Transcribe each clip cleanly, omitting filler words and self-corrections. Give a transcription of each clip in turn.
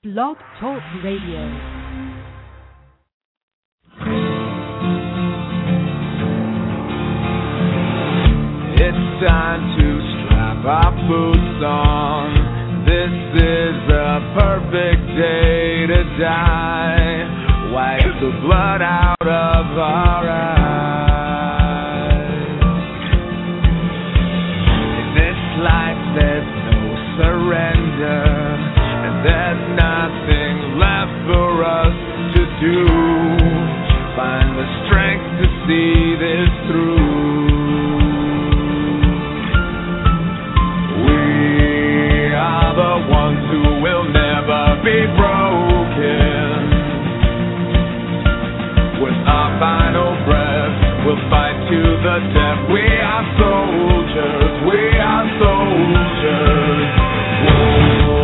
Blog Talk Radio. It's time to strap our boots on. This is a perfect day to die. Wipe the blood out of our eyes. In this life there's no surrender, and there's nothing left for us to do. Find the strength to see this through. Ones who will never be broken. With our final breath, we'll fight to the death. We are soldiers, we are soldiers. Whoa.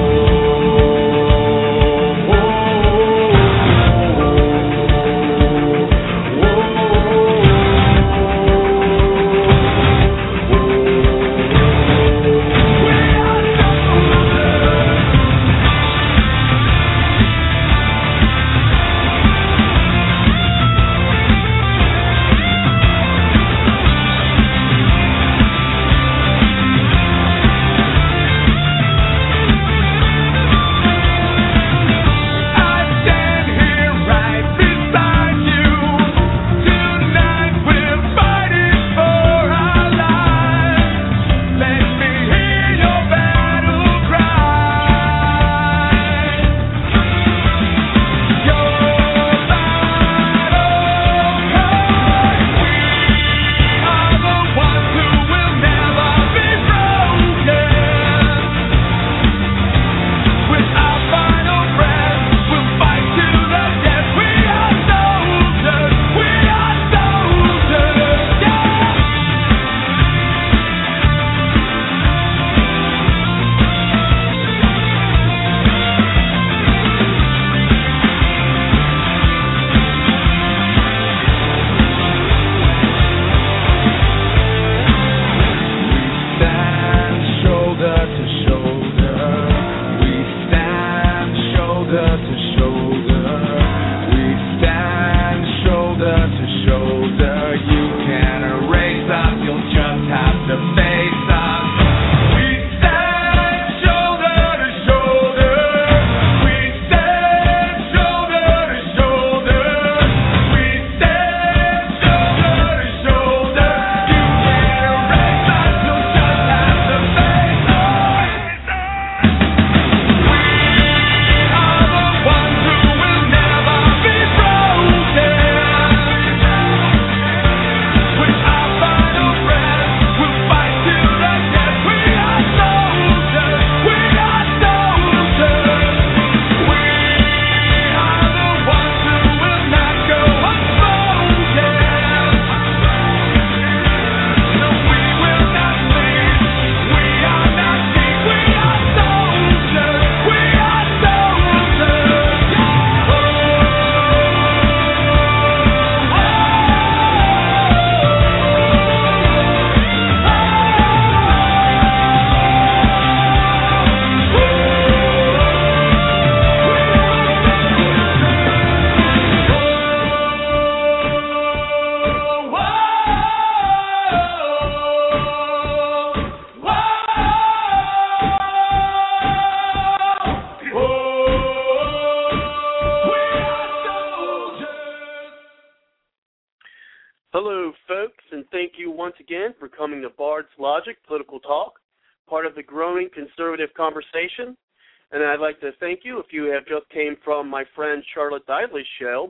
Conversation, and I'd like to thank you if you have just came from my friend Charlotte Dively's show,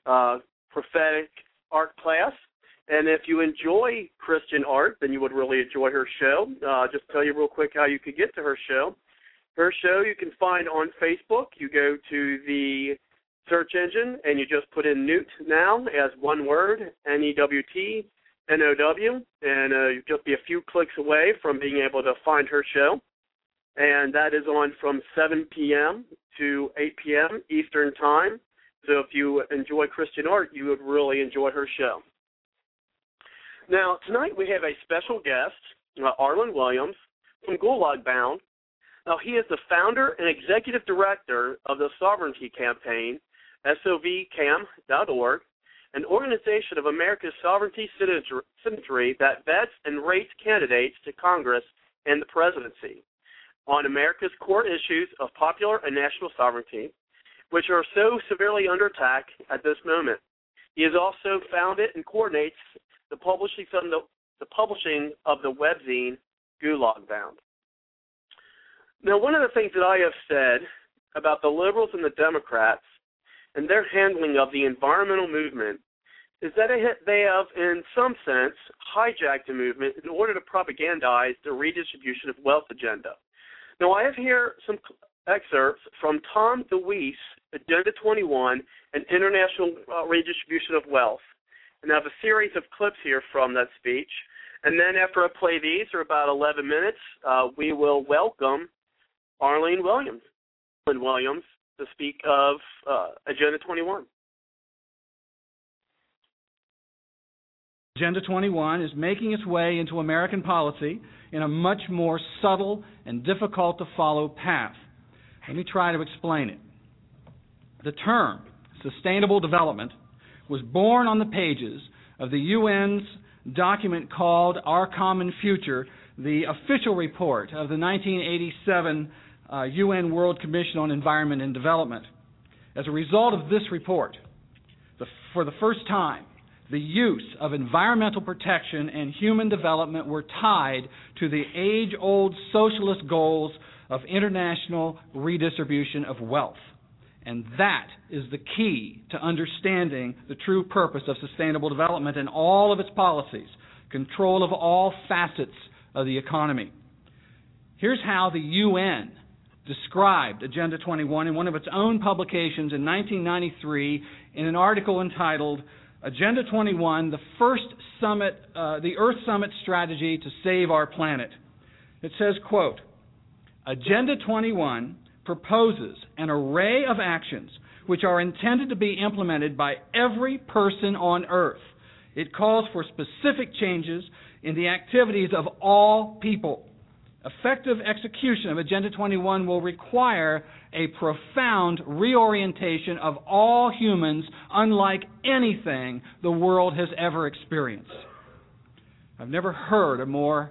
Prophetic Art Class, and if you enjoy Christian art, then you would really enjoy her show. Just tell you real quick how you could get to her show. Her show you can find on Facebook. You go to the search engine and you just put in Newt Now as one word, NEWTNOW, and you'll just be a few clicks away from being able to find her show. And that is on from 7 p.m. to 8 p.m. Eastern Time. So if you enjoy Christian art, you would really enjoy her show. Now, tonight we have a special guest, Arlen Williams from Gulag Bound. Now, he is the founder and executive director of the Sovereignty Campaign, SOVCAM.org, an organization of America's sovereignty citizenry that vets and rates candidates to Congress and the presidency on America's core issues of popular and national sovereignty, which are so severely under attack at this moment. He has also founded and coordinates the publishing of the webzine Gulag Bound. Now, one of the things that I have said about the liberals and the Democrats and their handling of the environmental movement is that they have, in some sense, hijacked the movement in order to propagandize the redistribution of wealth agenda. Now, I have here some excerpts from Tom DeWeese, Agenda 21, and International Redistribution of Wealth. And I have a series of clips here from that speech. And then after I play these, for about 11 minutes, we will welcome Arlene Williams to speak of Agenda 21. Agenda 21 is making its way into American policy in a much more subtle and difficult-to-follow path. Let me try to explain it. The term sustainable development was born on the pages of the UN's document called Our Common Future, the official report of the 1987 UN World Commission on Environment and Development. As a result of this report, for the first time, the use of environmental protection and human development were tied to the age-old socialist goals of international redistribution of wealth. And that is the key to understanding the true purpose of sustainable development and all of its policies, control of all facets of the economy. Here's how the UN described Agenda 21 in one of its own publications in 1993 in an article entitled Agenda 21, the Earth Summit Strategy to Save Our Planet. It says, quote, Agenda 21 proposes an array of actions which are intended to be implemented by every person on Earth. It calls for specific changes in the activities of all people. Effective execution of Agenda 21 will require a profound reorientation of all humans unlike anything the world has ever experienced. I've never heard a more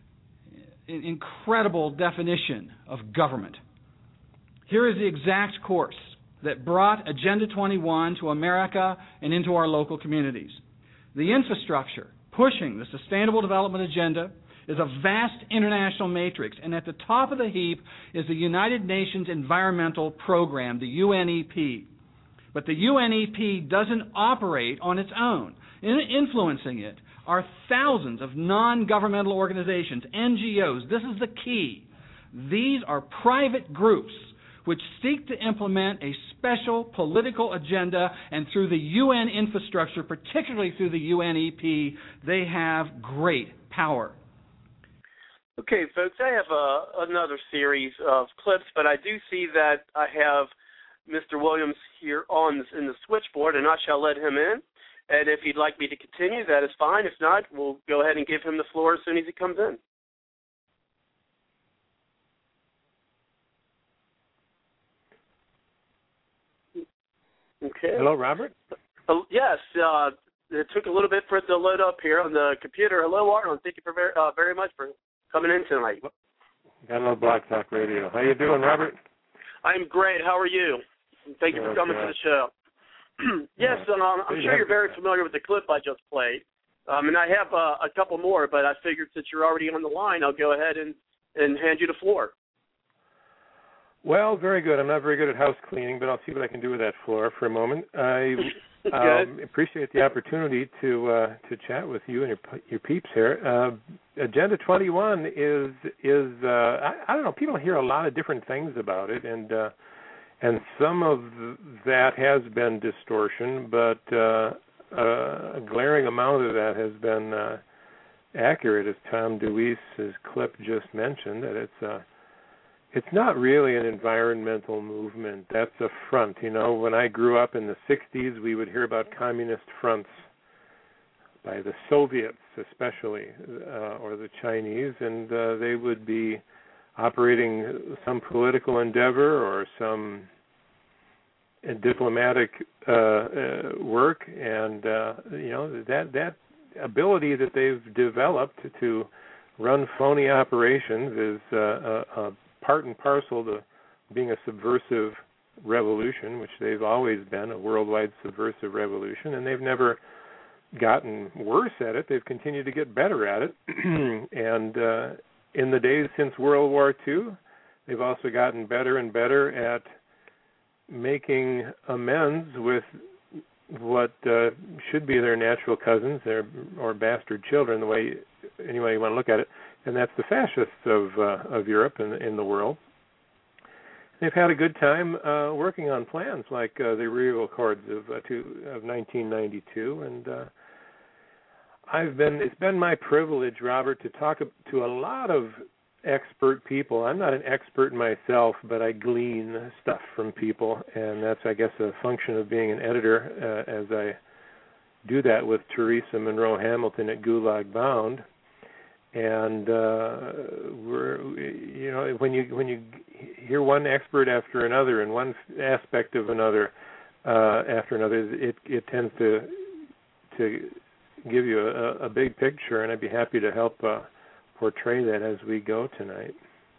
incredible definition of government. Here is the exact course that brought Agenda 21 to America and into our local communities. The infrastructure pushing the Sustainable Development Agenda is a vast international matrix, and at the top of the heap is the United Nations Environmental Program, the UNEP. But the UNEP doesn't operate on its own. Influencing it are thousands of non-governmental organizations, NGOs. This is the key. These are private groups which seek to implement a special political agenda, and through the UN infrastructure, particularly through the UNEP, they have great power. Okay, folks, I have another series of clips, but I do see that I have Mr. Williams here in the switchboard, and I shall let him in. And if he'd like me to continue, that is fine. If not, we'll go ahead and give him the floor as soon as he comes in. Okay. Hello, Robert? Yes. It took a little bit for it to load up here on the computer. Hello, Arnold. Thank you very much for coming in tonight. Got a little Black Talk Radio. How you doing, Robert? I'm great. How are you? Thank you for coming to the show. Yes, I'm sure you're very familiar with the clip I just played. And I have a couple more, but I figured since you're already on the line, I'll go ahead and hand you the floor. Well, very good. I'm not very good at house cleaning, but I'll see what I can do with that floor for a moment. I appreciate the opportunity to chat with you and your peeps here. Agenda 21 is I don't know. People hear a lot of different things about it, and some of that has been distortion, but a glaring amount of that has been accurate, as Tom DeWeese's clip just mentioned. That it's not really an environmental movement. That's a front. You know, when I grew up in the 60s, we would hear about communist fronts by the Soviets especially, or the Chinese, and they would be operating some political endeavor or some diplomatic work, and that ability that they've developed to run phony operations is a part and parcel to being a subversive revolution, which they've always been, a worldwide subversive revolution, and they've never gotten worse at it. They've continued to get better at it. And in the days since World War II, they've also gotten better and better at making amends with what should be their natural cousins, or bastard children, any way you want to look at it, and that's the fascists of Europe and in the world. They've had a good time working on plans like the Rio Accords of 1992, and it's been my privilege, Robert, to talk to a lot of expert people. I'm not an expert myself, but I glean stuff from people, and that's, I guess, a function of being an editor, as I do that with Teresa Monroe Hamilton at Gulag Bound. And when you hear one expert after another and one aspect of another after another, it tends to give you a big picture, and I'd be happy to help portray that as we go tonight.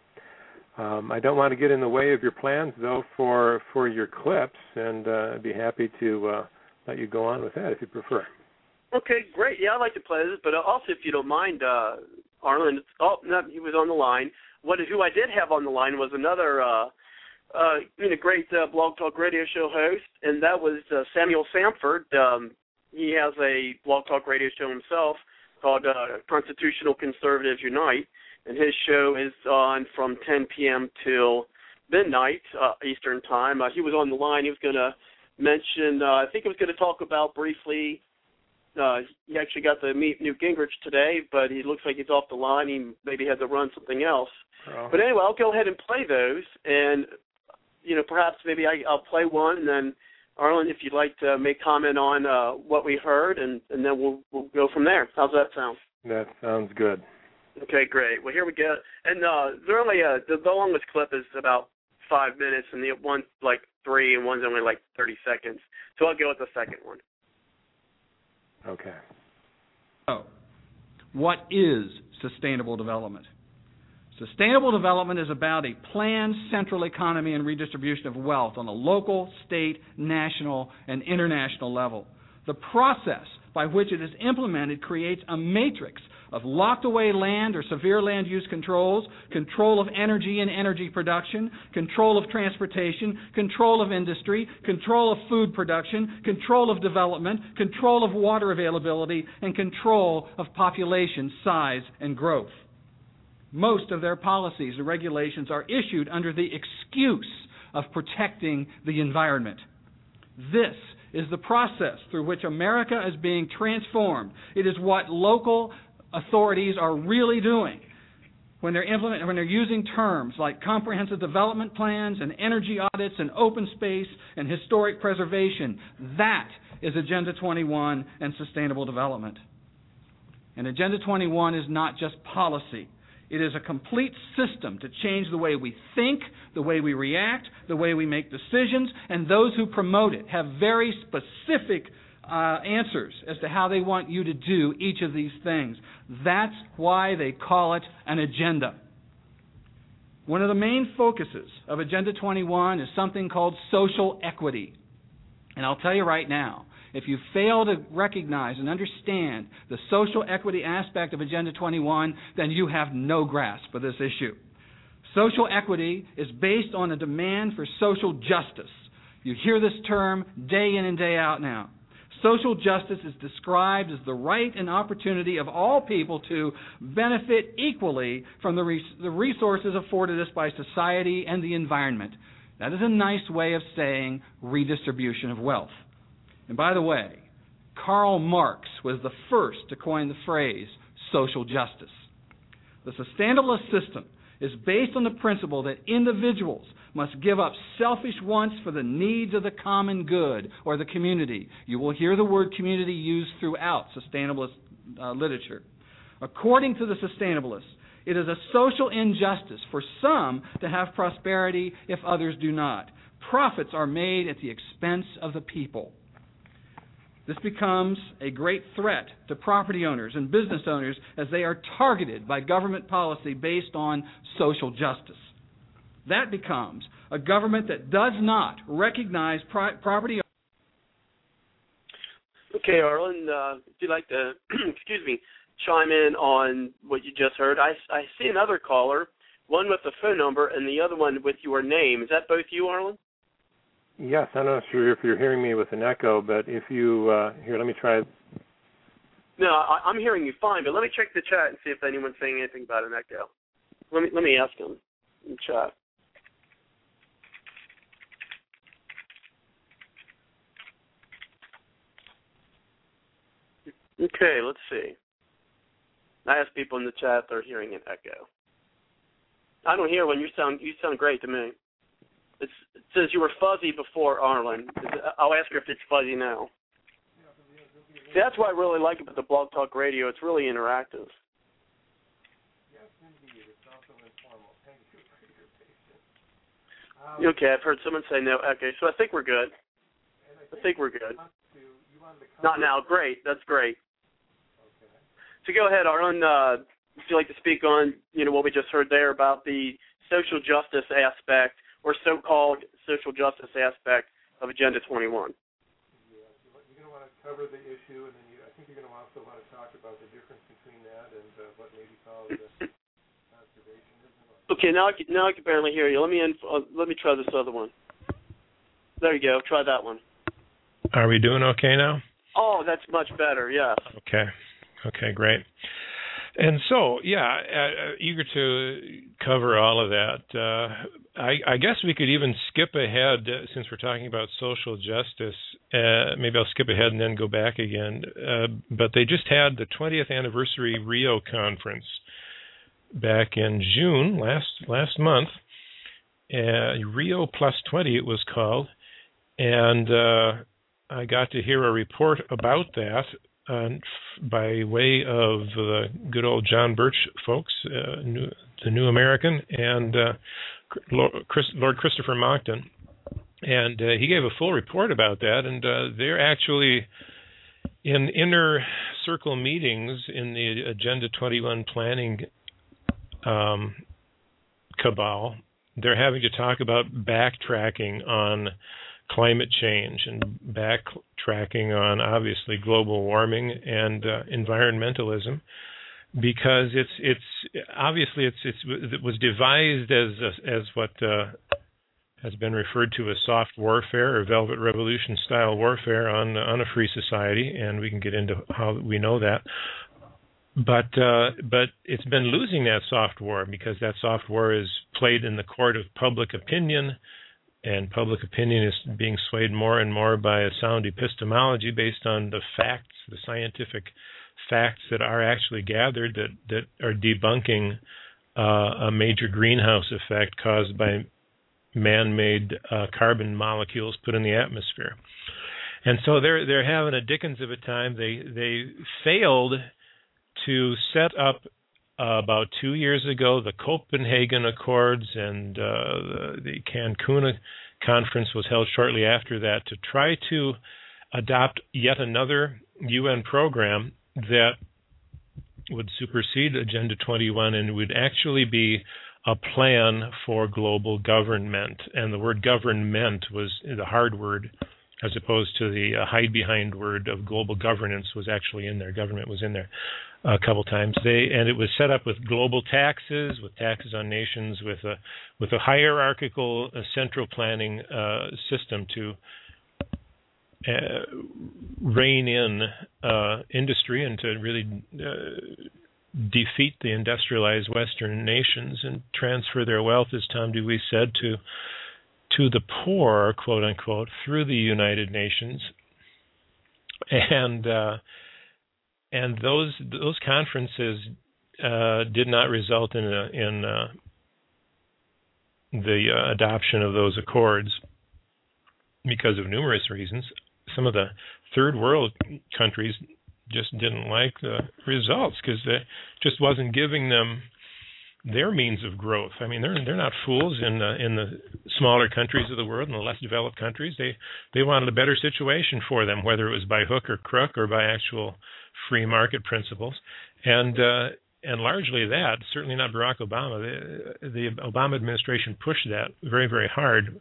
I don't want to get in the way of your plans, though, for your clips, and I'd be happy to let you go on with that if you prefer. Okay, great. Yeah, I'd like to play this, but also, if you don't mind, Arlen, no, he was on the line. Who I did have on the line was another great Blog Talk Radio show host, and that was Samuel Samford. He has a Blog Talk Radio show himself called Constitutional Conservatives Unite, and his show is on from 10 p.m. till midnight Eastern Time. He was on the line. He was going to mention, I think he was going to talk about briefly, he actually got to meet Newt Gingrich today, but he looks like he's off the line. He maybe had to run something else. Oh. But anyway, I'll go ahead and play those, and perhaps maybe I'll play one, and then Arlen, if you'd like to make comment on what we heard, and then we'll go from there. How's that sound? That sounds good. Okay, great. Well, here we go. And they're only the longest clip is about 5 minutes, and the one's like 3, and one's only like 30 seconds. So I'll go with the second one. Okay. So, what is sustainable development? Sustainable development is about a planned central economy and redistribution of wealth on a local, state, national, and international level. The process by which it is implemented creates a matrix of locked-away land or severe land use controls, control of energy and energy production, control of transportation, control of industry, control of food production, control of development, control of water availability, and control of population size and growth. Most of their policies and regulations are issued under the excuse of protecting the environment. This is the process through which America is being transformed. It is what local authorities are really doing when they're using terms like comprehensive development plans and energy audits and open space and historic preservation. That is Agenda 21 and sustainable development. And Agenda 21 is not just policy. It is a complete system to change the way we think, the way we react, the way we make decisions, and those who promote it have very specific answers as to how they want you to do each of these things. That's why they call it an agenda. One of the main focuses of Agenda 21 is something called social equity. And I'll tell you right now, if you fail to recognize and understand the social equity aspect of Agenda 21, then you have no grasp for this issue. Social equity is based on a demand for social justice. You hear this term day in and day out now. Social justice is described as the right and opportunity of all people to benefit equally from the resources afforded us by society and the environment. That is a nice way of saying redistribution of wealth. And by the way, Karl Marx was the first to coin the phrase social justice. The sustainabilist system is based on the principle that individuals must give up selfish wants for the needs of the common good or the community. You will hear the word community used throughout sustainabilist literature. According to the sustainabilists, It is a social injustice for some to have prosperity if others do not. Profits are made at the expense of the people. This becomes a great threat to property owners and business owners as they are targeted by government policy based on social justice. That becomes a government that does not recognize property owners. Okay, Arlen, would you like to, chime in on what you just heard? I see another caller, one with the phone number and the other one with your name. Is that both you, Arlen? Yes, I'm not sure if you're hearing me with an echo, but if you, here, let me try. No, I'm hearing you fine, but let me check the chat and see if anyone's saying anything about an echo. Let me ask them in the chat. Okay, let's see. I asked people in the chat if they're hearing an echo. I don't hear one. You sound great to me. It says you were fuzzy before, Arlen. I'll ask her if it's fuzzy now. See, that's what I really like about the Blog Talk Radio. It's really interactive. Yes, indeed. It's also informal. Thank you for your patience. Okay, I've heard someone say no. Okay, so I think we're good. I think we're good. Not now. Great. That's great. Okay. So go ahead, Arlen. Would you like to speak on what we just heard there about the social justice aspect or so-called social justice aspect of Agenda 21? Yeah, you're going to want to cover the issue, and then I think you're going to also want to talk about the difference between that and what may be called conservationism. Okay, now I can barely hear you. Let me try this other one. There you go. Try that one. Are we doing okay now? Oh, that's much better. Yes. Okay, great. And so, eager to cover all of that. I guess we could even skip ahead, since we're talking about social justice. Maybe I'll skip ahead and then go back again. But they just had the 20th anniversary Rio conference back in June, last month. Rio Plus 20, it was called. And I got to hear a report about that by way of the good old John Birch folks, the New American, and Lord Christopher Monckton. And he gave a full report about that, and they're actually in inner circle meetings in the Agenda 21 planning cabal. They're having to talk about backtracking on climate change and backtracking on, obviously, global warming and environmentalism, because it was devised as what has been referred to as soft warfare or Velvet Revolution style warfare on a free society, and we can get into how we know that. But it's been losing that soft war, because that soft war is played in the court of public opinion. And public opinion is being swayed more and more by a sound epistemology based on the facts, the scientific facts that are actually gathered that are debunking a major greenhouse effect caused by man-made carbon molecules put in the atmosphere. And so they're having a Dickens of a time. They failed to set up about 2 years ago the Copenhagen Accords, and the Cancun conference was held shortly after that, to try to adopt yet another UN program that would supersede Agenda 21 and would actually be a plan for global government. And the word government was the hard word, as opposed to the hide-behind word of global governance was actually in there. Government was in there a couple times. And it was set up with global taxes, with taxes on nations, with a hierarchical central planning system to rein in industry and to really defeat the industrialized Western nations and transfer their wealth, as Tom Dewey said, to the poor, quote unquote, through the United Nations. And those conferences did not result in the adoption of those accords because of numerous reasons. Some of the third world countries just didn't like the results because it just wasn't giving them their means of growth. I mean, they're not fools in the smaller countries of the world, in the less developed countries. They wanted a better situation for them, whether it was by hook or crook or by actual free market principles, and largely that. Certainly not Barack Obama. The Obama administration pushed that very, very hard.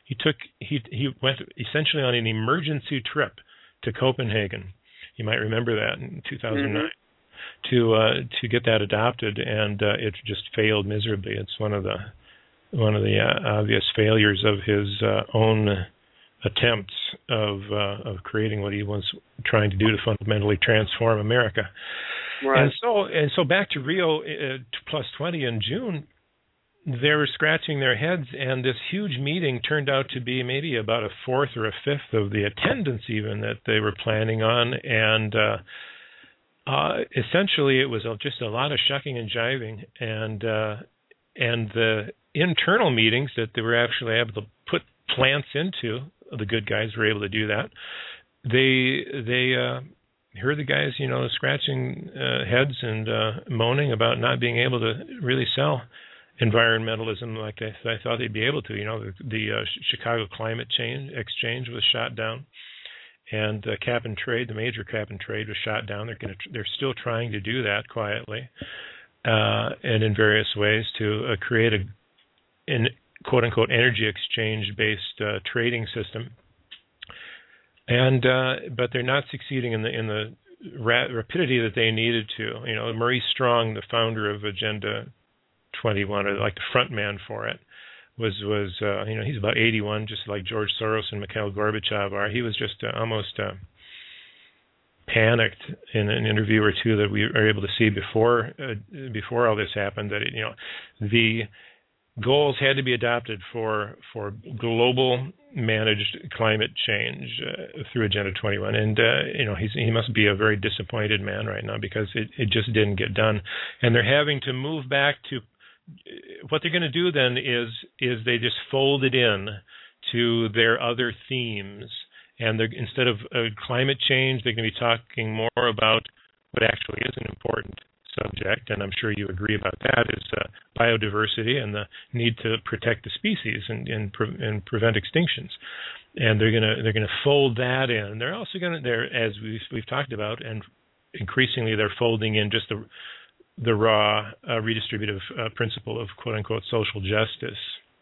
He went essentially on an emergency trip to Copenhagen. You might remember that in 2009. Mm-hmm. To get that adopted, and it just failed miserably. It's one of the obvious failures of his own attempts of creating what he was trying to do to fundamentally transform America. Right. And so back to Rio +20 in June, they were scratching their heads, and this huge meeting turned out to be maybe about a fourth or a fifth of the attendance even that they were planning on, and essentially, it was just a lot of shucking and jiving, and the internal meetings that they were actually able to put plants into. The good guys were able to do that. They heard the guys, scratching heads and moaning about not being able to really sell environmentalism like I thought they'd be able to. The Chicago Climate Change Exchange was shot down. And cap and trade, the major cap and trade, was shot down. They're still trying to do that quietly, and in various ways to create an quote unquote energy exchange based trading system. And but they're not succeeding in the rapidity that they needed to. Maurice Strong, the founder of Agenda 21, or like the front man for it, was he's about 81, just like George Soros and Mikhail Gorbachev are. He was just almost panicked in an interview or two that we were able to see before all this happened, that the goals had to be adopted for global managed climate change through Agenda 21, and he must be a very disappointed man right now because it just didn't get done, and they're having to move back to. What they're going to do then is they just fold it in to their other themes, and instead of climate change, they're going to be talking more about what actually is an important subject, and I'm sure you agree about that, is biodiversity and the need to protect the species and prevent extinctions. And they're going to fold that in. They're also going to, as we've talked about, and increasingly they're folding in just the raw redistributive principle of quote-unquote social justice,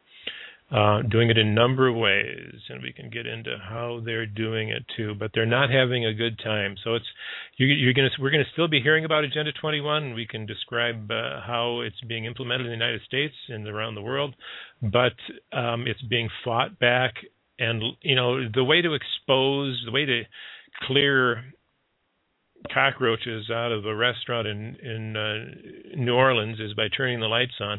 doing it in a number of ways, and we can get into how they're doing it too, but they're not having a good time. So we're going to still be hearing about Agenda 21, and we can describe how it's being implemented in the United States and around the world, but it's being fought back, and the way to clear cockroaches out of a restaurant in New Orleans is by turning the lights on,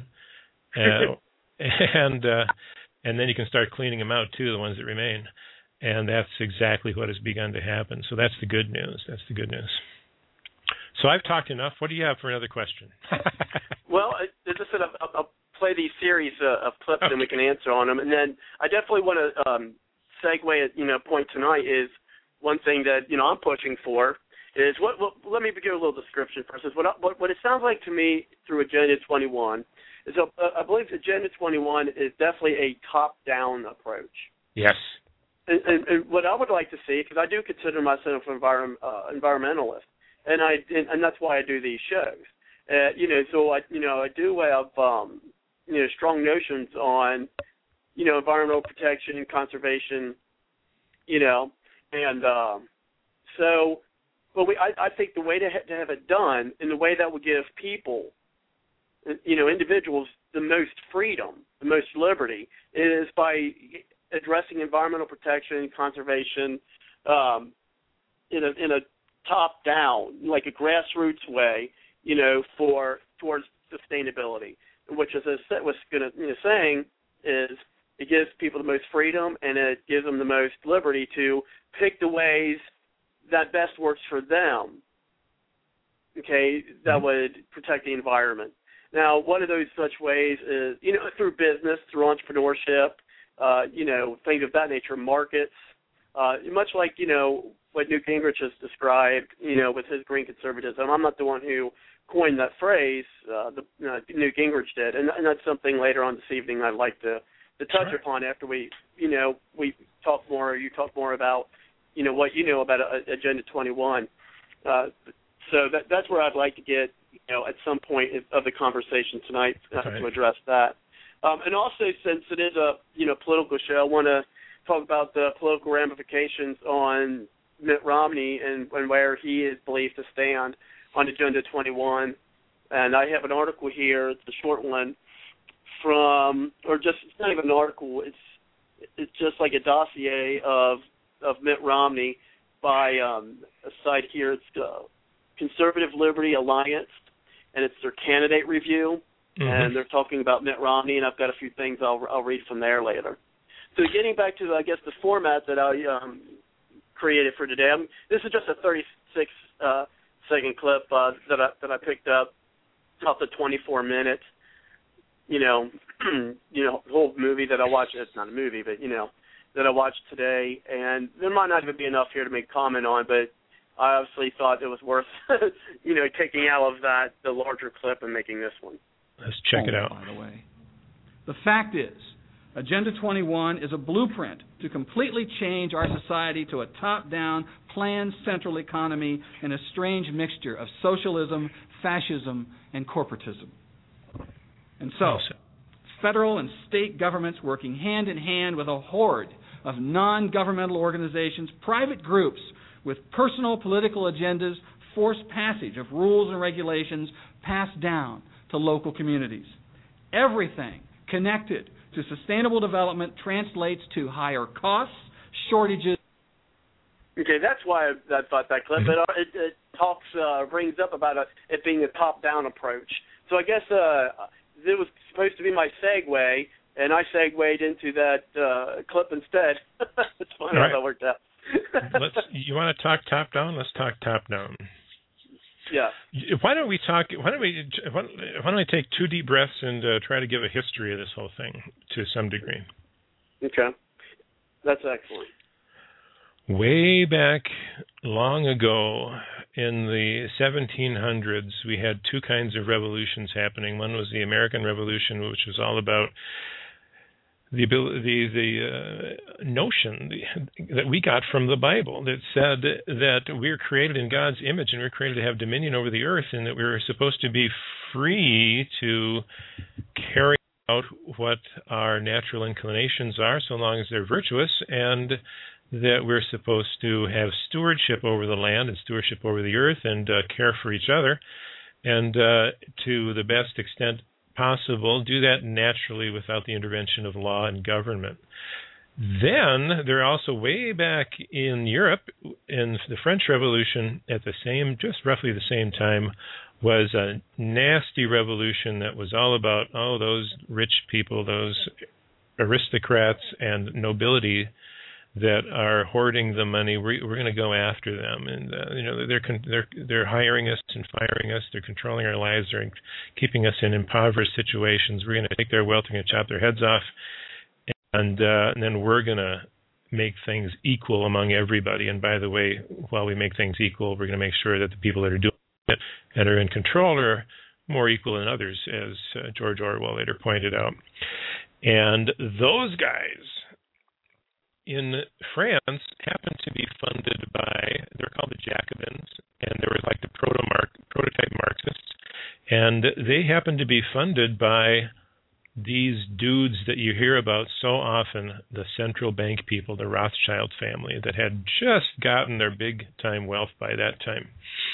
and then you can start cleaning them out too, the ones that remain, and that's exactly what has begun to happen. So that's the good news. So I've talked enough. What do you have for another question? Well, as I said, I'll play these series of clips, and we can answer on them, and then I definitely want to segue at point tonight is one thing that I'm pushing for. Let me give a little description first. What it sounds like to me through Agenda 21 is I believe Agenda 21 is definitely a top-down approach. Yes. And what I would like to see, because I do consider myself an environmentalist, and that's why I do these shows. So I do have strong notions on environmental protection and conservation, and so. But I think the way to have it done, and the way that would give people, individuals, the most freedom, the most liberty, is by addressing environmental protection and conservation in a top-down, like a grassroots way, towards sustainability. Which, as I was saying, is it gives people the most freedom, and it gives them the most liberty to pick the ways that best works for them, that would protect the environment. Now, one of those such ways is, through business, through entrepreneurship, things of that nature, markets, much like, what Newt Gingrich has described, with his green conservatism. I'm not the one who coined that phrase. Newt Gingrich did, and that's something later on this evening I'd like to touch upon after we talk more, or you talk more about, what you know about Agenda 21. So that's where I'd like to get, at some point of the conversation tonight to address that. And also, since it is a political show, I want to talk about the political ramifications on Mitt Romney and where he is believed to stand on Agenda 21. And I have an article here. It's a short one it's not even an article. It's just like a dossier of Mitt Romney by a site here. It's Conservative Liberty Alliance, and it's their candidate review. Mm-hmm. And they're talking about Mitt Romney, and I've got a few things I'll read from there later. So getting back to, I guess, the format that I created for today, this is just a 36-second clip that I picked up off the 24-minute, whole movie that I watched. It's not a movie, but that I watched today, and there might not even be enough here to make comment on, but I obviously thought it was worth, taking out of that the larger clip and making this one. Let's check it out. By the way, the fact is, Agenda 21 is a blueprint to completely change our society to a top-down, planned central economy and a strange mixture of socialism, fascism, and corporatism. And so, federal and state governments working hand in hand with a horde of non-governmental organizations, private groups with personal political agendas, force passage of rules and regulations passed down to local communities. Everything connected to sustainable development translates to higher costs, shortages. Okay, that's why I thought that clip. It brings up about it being a top-down approach. So I guess it was supposed to be my segue, and I segued into that clip instead. It's funny how that worked out. You want to talk top-down? Let's talk top-down. Yeah. Why don't we take 2 deep breaths and try to give a history of this whole thing to some degree? Okay. That's excellent. Way back long ago in the 1700s, we had 2 kinds of revolutions happening. One was the American Revolution, which was all about the notion that we got from the Bible that said that we're created in God's image and we're created to have dominion over the earth, and that we're supposed to be free to carry out what our natural inclinations are, so long as they're virtuous, and that we're supposed to have stewardship over the land and stewardship over the earth and care for each other, and to the best extent possible, do that naturally without the intervention of law and government. Then, there also way back in Europe, in the French Revolution, at just roughly the same time, was a nasty revolution that was all about, those rich people, those aristocrats and nobility that are hoarding the money. We're going to go after them, and they're hiring us and firing us. They're controlling our lives. They're keeping us in impoverished situations. We're going to take their wealth. We're going to chop their heads off, and then we're going to make things equal among everybody. And by the way, while we make things equal, we're going to make sure that the people that are doing it and are in control are more equal than others, as George Orwell later pointed out. And those guys in France happened to be funded by, they're called the Jacobins, and they were like the prototype Marxists, and they happened to be funded by these dudes that you hear about so often, the central bank people, the Rothschild family, that had just gotten their big-time wealth by that time.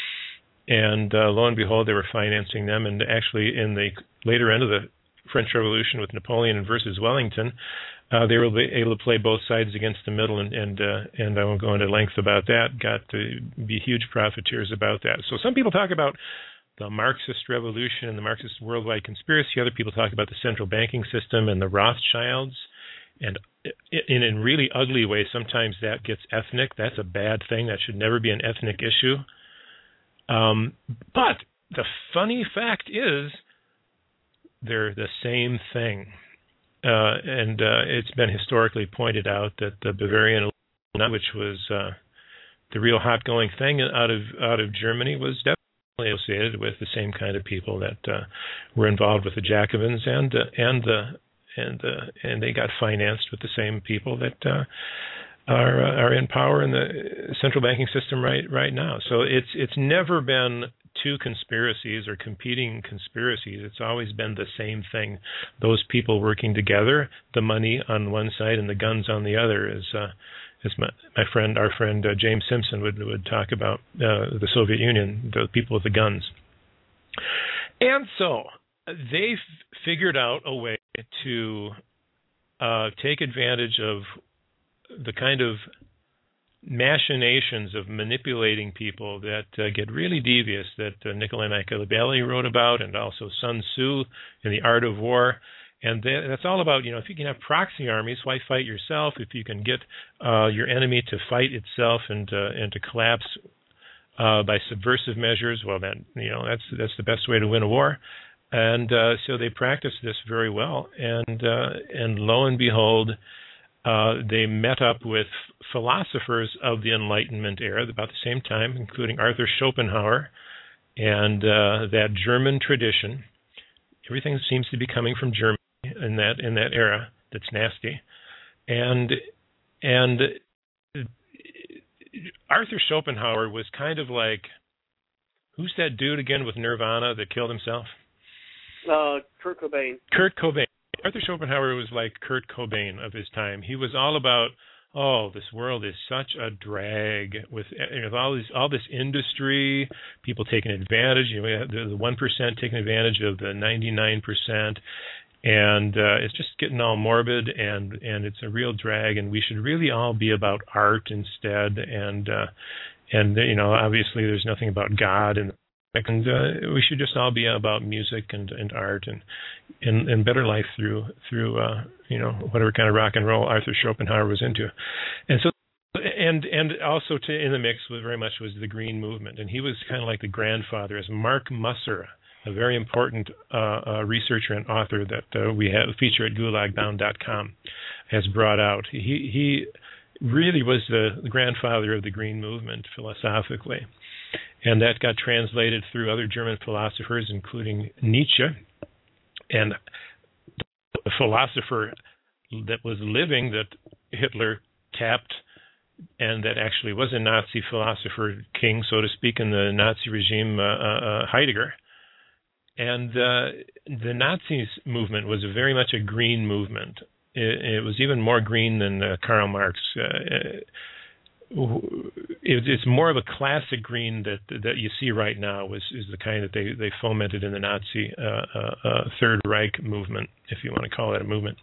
And lo and behold, they were financing them, and actually in the later end of the French Revolution with Napoleon versus Wellington, they were able to play both sides against the middle, and I won't go into length about that, got to be huge profiteers about that. So some people talk about the Marxist revolution and the Marxist worldwide conspiracy. Other people talk about the central banking system and the Rothschilds. And in a really ugly way, sometimes that gets ethnic. That's a bad thing. That should never be an ethnic issue. But the funny fact is they're the same thing. And it's been historically pointed out that the Bavarian, which was the real hot going thing out of Germany was definitely associated with the same kind of people that were involved with the Jacobins, and they got financed with the same people that are in power in the central banking system right now. So it's never been two conspiracies or competing conspiracies. It's always been the same thing. Those people working together, the money on one side and the guns on the other, as our friend James Simpson would talk about the Soviet Union, the people with the guns. And so they figured out a way to take advantage of the kind of machinations of manipulating people that get really devious that Niccolai Machiavelli wrote about, and also Sun Tzu in The Art of War. And that's all about, if you can have proxy armies, why fight yourself? If you can get your enemy to fight itself and to collapse by subversive measures, well, that's the best way to win a war. And so they practiced this very well. And lo and behold, they met up with philosophers of the Enlightenment era about the same time, including Arthur Schopenhauer and that German tradition. Everything seems to be coming from Germany in that era. That's nasty. And Arthur Schopenhauer was kind of like, who's that dude again with Nirvana that killed himself? Kurt Cobain. Kurt Cobain. Arthur Schopenhauer was like Kurt Cobain of his time. He was all about, this world is such a drag with all this industry, people taking advantage. The 1% taking advantage of the 99%, and it's just getting all morbid, and it's a real drag. And we should really all be about art instead. And obviously there's nothing about God and we should just all be about music and art and better life through whatever kind of rock and roll Arthur Schopenhauer was into. And so and also in the mix very much was the Green Movement, and he was kind of like the grandfather, as Mark Musser, a very important researcher and author that we have a feature at gulagbound.com, has brought out. He really was the grandfather of the Green Movement philosophically. And that got translated through other German philosophers, including Nietzsche. And the philosopher that was living that Hitler tapped, and that actually was a Nazi philosopher king, so to speak, in the Nazi regime, Heidegger. And the Nazis movement was very much a green movement. It was even more green than Karl Marx. It's more of a classic green that you see right now is the kind that they fomented in the Nazi Third Reich movement, if you want to call it a movement.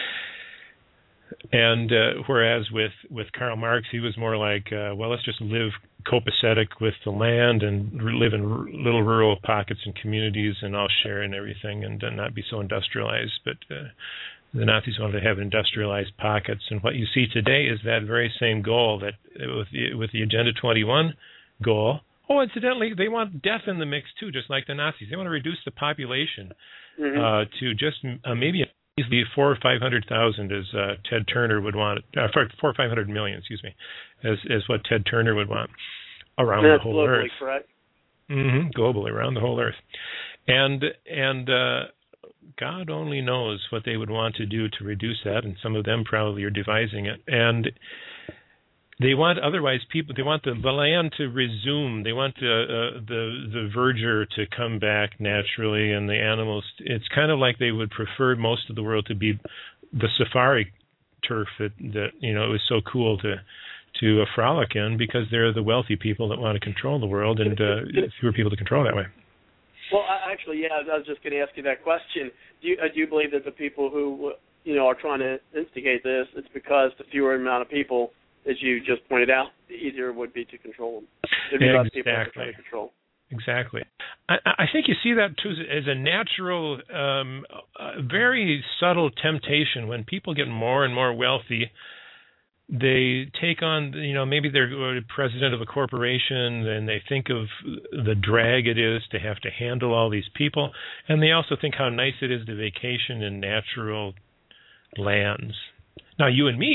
And whereas with Karl Marx, he was more like, let's just live copacetic with the land and live in little rural pockets and communities and all share in everything and not be so industrialized. But the Nazis wanted to have industrialized pockets, and what you see today is that very same goal that with the Agenda 21 goal. Oh, incidentally, they want death in the mix too, just like the Nazis. They want to reduce the population to just maybe easily 400,000 or 500,000, as Ted Turner would want. 400 or 500 million, as what Ted Turner would want around the whole globally, Earth. Correct? Globally, around the whole Earth, and God only knows what they would want to do to reduce that, and some of them probably are devising it. And they want they want the land to resume. They want the verdure to come back naturally, and the animals. It's kind of like they would prefer most of the world to be the safari turf that it was so cool to frolic in, because they're the wealthy people that want to control the world, and fewer people to control that way. Well, actually, yeah, I was just going to ask you that question. Do you believe that the people who are trying to instigate this, it's because the fewer amount of people, as you just pointed out, the easier it would be to control them? There'd be less people to try to control. Exactly. I think you see that too as a natural, very subtle temptation. When people get more and more wealthy, they take on, maybe they're president of a corporation, and they think of the drag it is to have to handle all these people, and they also think how nice it is to vacation in natural lands. Now, you and me,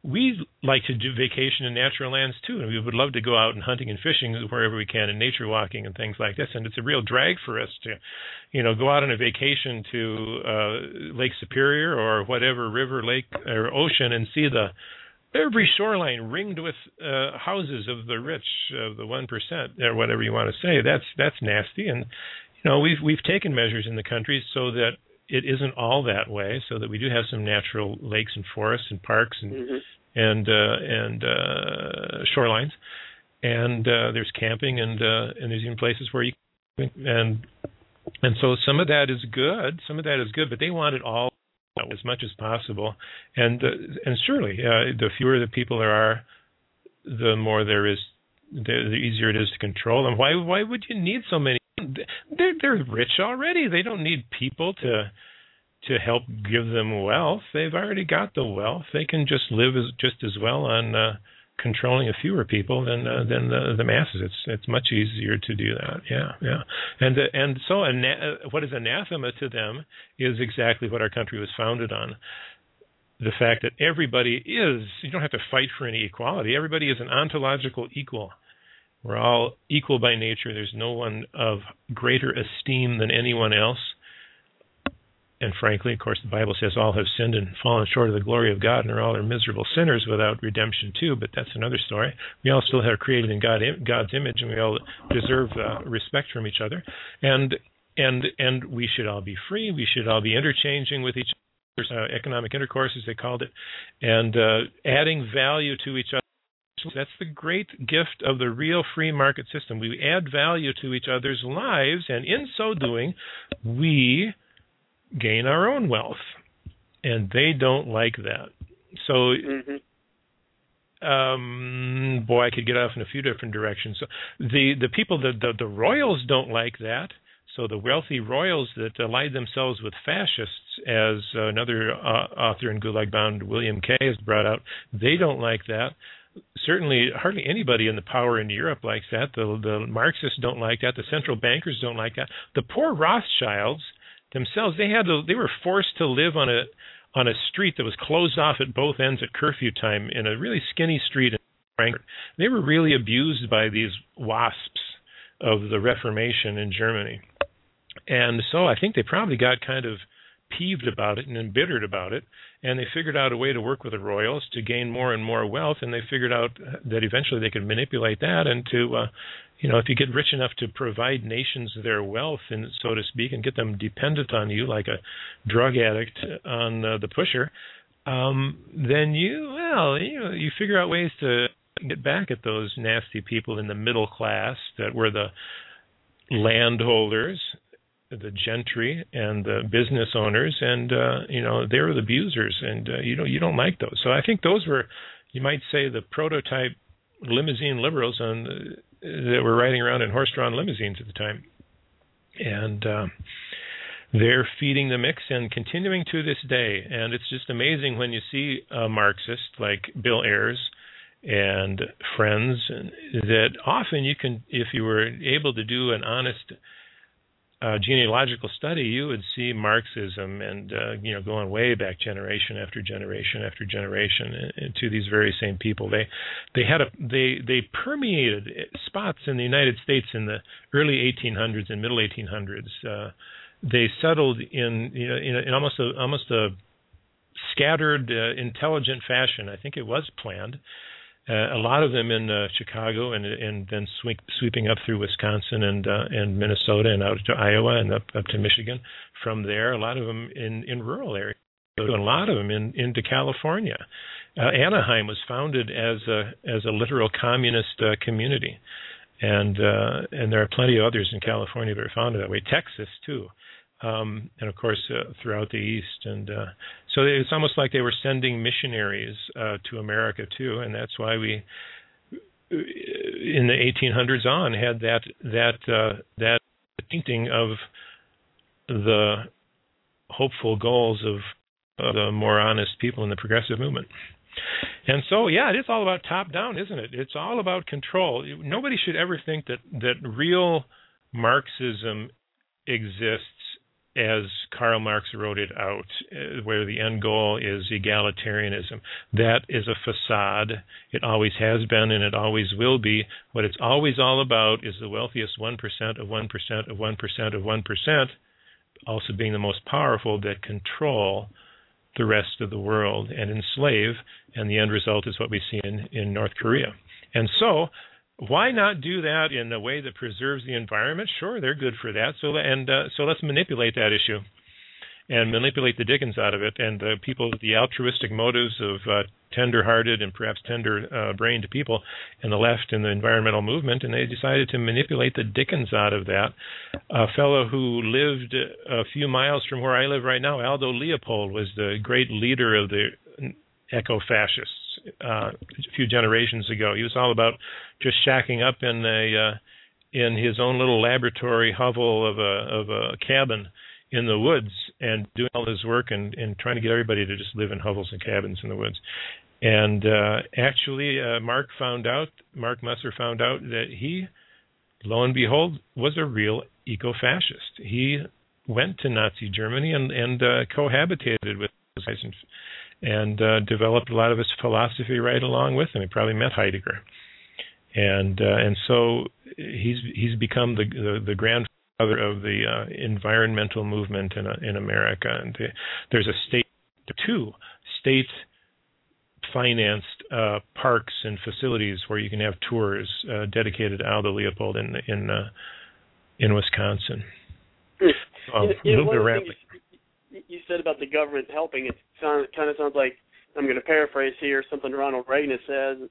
we like to do vacation in natural lands too, and we would love to go out and hunting and fishing wherever we can, and nature walking and things like this. And it's a real drag for us to, go out on a vacation to Lake Superior or whatever river, lake, or ocean, and see every shoreline ringed with houses of the rich, of the 1%, or whatever you want to say. That's nasty. And we've taken measures in the country so that it isn't all that way, so that we do have some natural lakes and forests and parks and shorelines, and there's camping and there's even places where you and so some of that is good. But they want it all as much as possible, and surely the fewer the people there are, the more there is, the easier it is to control them. Why would you need so many? They're rich already. They don't need people to help give them wealth. They've already got the wealth. They can just live just as well on controlling a fewer people than the masses. It's much easier to do that. Yeah. And so what is anathema to them is exactly what our country was founded on. The fact that everybody is, you don't have to fight for any equality. Everybody is an ontological equal. We're all equal by nature. There's no one of greater esteem than anyone else. And frankly, of course, the Bible says all have sinned and fallen short of the glory of God, and are miserable sinners without redemption too. But that's another story. We all still are created in God's image, and we all deserve respect from each other. And we should all be free. We should all be interchanging with each other, economic intercourse, as they called it, and adding value to each other. That's the great gift of the real free market system. We add value to each other's lives, and in so doing, we gain our own wealth. And they don't like that. So, boy, I could get off in a few different directions. So the people, the royals don't like that. So the wealthy royals that allied themselves with fascists, as another author in Gulag Bound, William Kay, has brought out, they don't like that. Certainly, hardly anybody in the power in Europe likes that. The Marxists don't like that. The central bankers don't like that. The poor Rothschilds themselves, they were forced to live on a street that was closed off at both ends at curfew time, in a really skinny street in Frankfurt. They were really abused by these wasps of the Reformation in Germany. And so I think they probably got kind of peeved about it and embittered about it, and they figured out a way to work with the royals to gain more and more wealth, and they figured out that eventually they could manipulate that and to, if you get rich enough to provide nations their wealth, and so to speak, and get them dependent on you like a drug addict on the pusher, then you figure out ways to get back at those nasty people in the middle class that were the landholders, the gentry, and the business owners, and they were the abusers, and you don't like those. So I think those were, you might say, the prototype limousine liberals that were riding around in horse-drawn limousines at the time, and they're feeding the mix and continuing to this day. And it's just amazing when you see a Marxist like Bill Ayers and friends, that often you can, if you were able to do an honest genealogical study, you would see Marxism and going way back generation after generation after generation to these very same people. They permeated spots in the United States in the early 1800s and middle 1800s. They settled in almost a scattered, intelligent fashion. I think it was planned. A lot of them in Chicago, and then sweeping up through Wisconsin and Minnesota and out to Iowa and up to Michigan. From there, a lot of them in rural areas, and a lot of them into California. Anaheim was founded as a literal communist community, and there are plenty of others in California that are founded that way. Texas too. And of course throughout the East, and so it's almost like they were sending missionaries to America too, and that's why we, in the 1800s on, had that painting of the hopeful goals of the more honest people in the progressive movement. And so, it is all about top down, isn't it? It's all about control. Nobody should ever think that real Marxism exists as Karl Marx wrote it out, where the end goal is egalitarianism. That is a facade. It always has been and it always will be. What it's always all about is the wealthiest 1% of 1% of 1% of 1%, also being the most powerful, that control the rest of the world and enslave, and the end result is what we see in North Korea. And so, why not do that in a way that preserves the environment? Sure, they're good for that. So let's manipulate that issue and manipulate the dickens out of it. And the people with the altruistic motives of tender-hearted and perhaps tender-brained people in the left and the environmental movement, and they decided to manipulate the dickens out of that. A fellow who lived a few miles from where I live right now, Aldo Leopold, was the great leader of the eco-fascists a few generations ago. He was all about just shacking up in his own little laboratory hovel of a cabin in the woods and doing all his work and trying to get everybody to just live in hovels and cabins in the woods. And actually, Mark Musser found out that he, lo and behold, was a real eco-fascist. He went to Nazi Germany and cohabitated with those guys and developed a lot of his philosophy right along with him. He probably met Heidegger, and so he's become the grandfather of the environmental movement in America. And there's two state-financed parks and facilities where you can have tours dedicated to Aldo Leopold in Wisconsin. You said about the government helping. It kind of sounds like, I'm going to paraphrase here, something Ronald Reagan has said,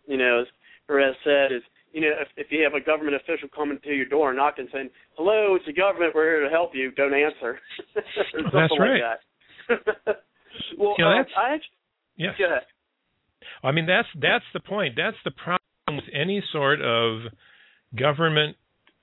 if you have a government official coming to your door and knocking saying, "Hello, it's the government, we're here to help you," don't answer. That's right. Like that. Well, yes. Go ahead. I mean, that's the point. That's the problem with any sort of government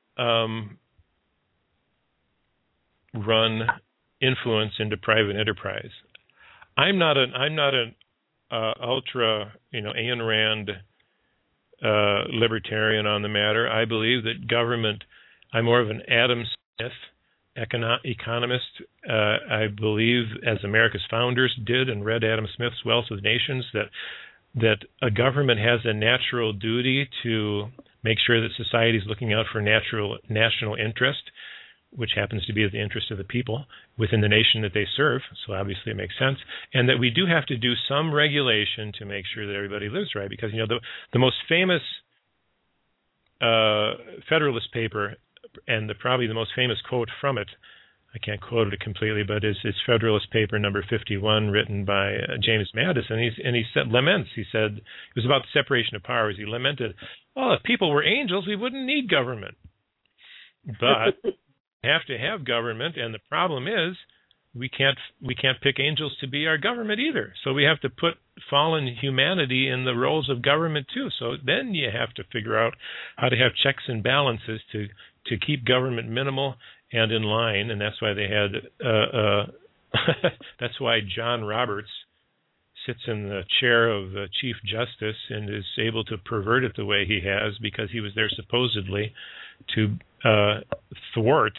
run influence into private enterprise. I'm not an ultra, Ayn Rand libertarian on the matter. I believe that government. I'm more of an Adam Smith economist. I believe, as America's founders did and read Adam Smith's Wealth of Nations, that a government has a natural duty to make sure that society is looking out for national interest, which happens to be the interest of the people within the nation that they serve. So obviously it makes sense. And that we do have to do some regulation to make sure that everybody lives right. Because, the most famous Federalist paper, and probably the most famous quote from it, I can't quote it completely, but it's Federalist paper number 51, written by James Madison. And he laments. He said, it was about the separation of powers. He lamented, if people were angels, we wouldn't need government. But have to have government, and the problem is we can't pick angels to be our government either. So we have to put fallen humanity in the roles of government too. So then you have to figure out how to have checks and balances to keep government minimal and in line, and that's why they had that's why John Roberts sits in the chair of the Chief Justice and is able to pervert it the way he has, because he was there supposedly to thwart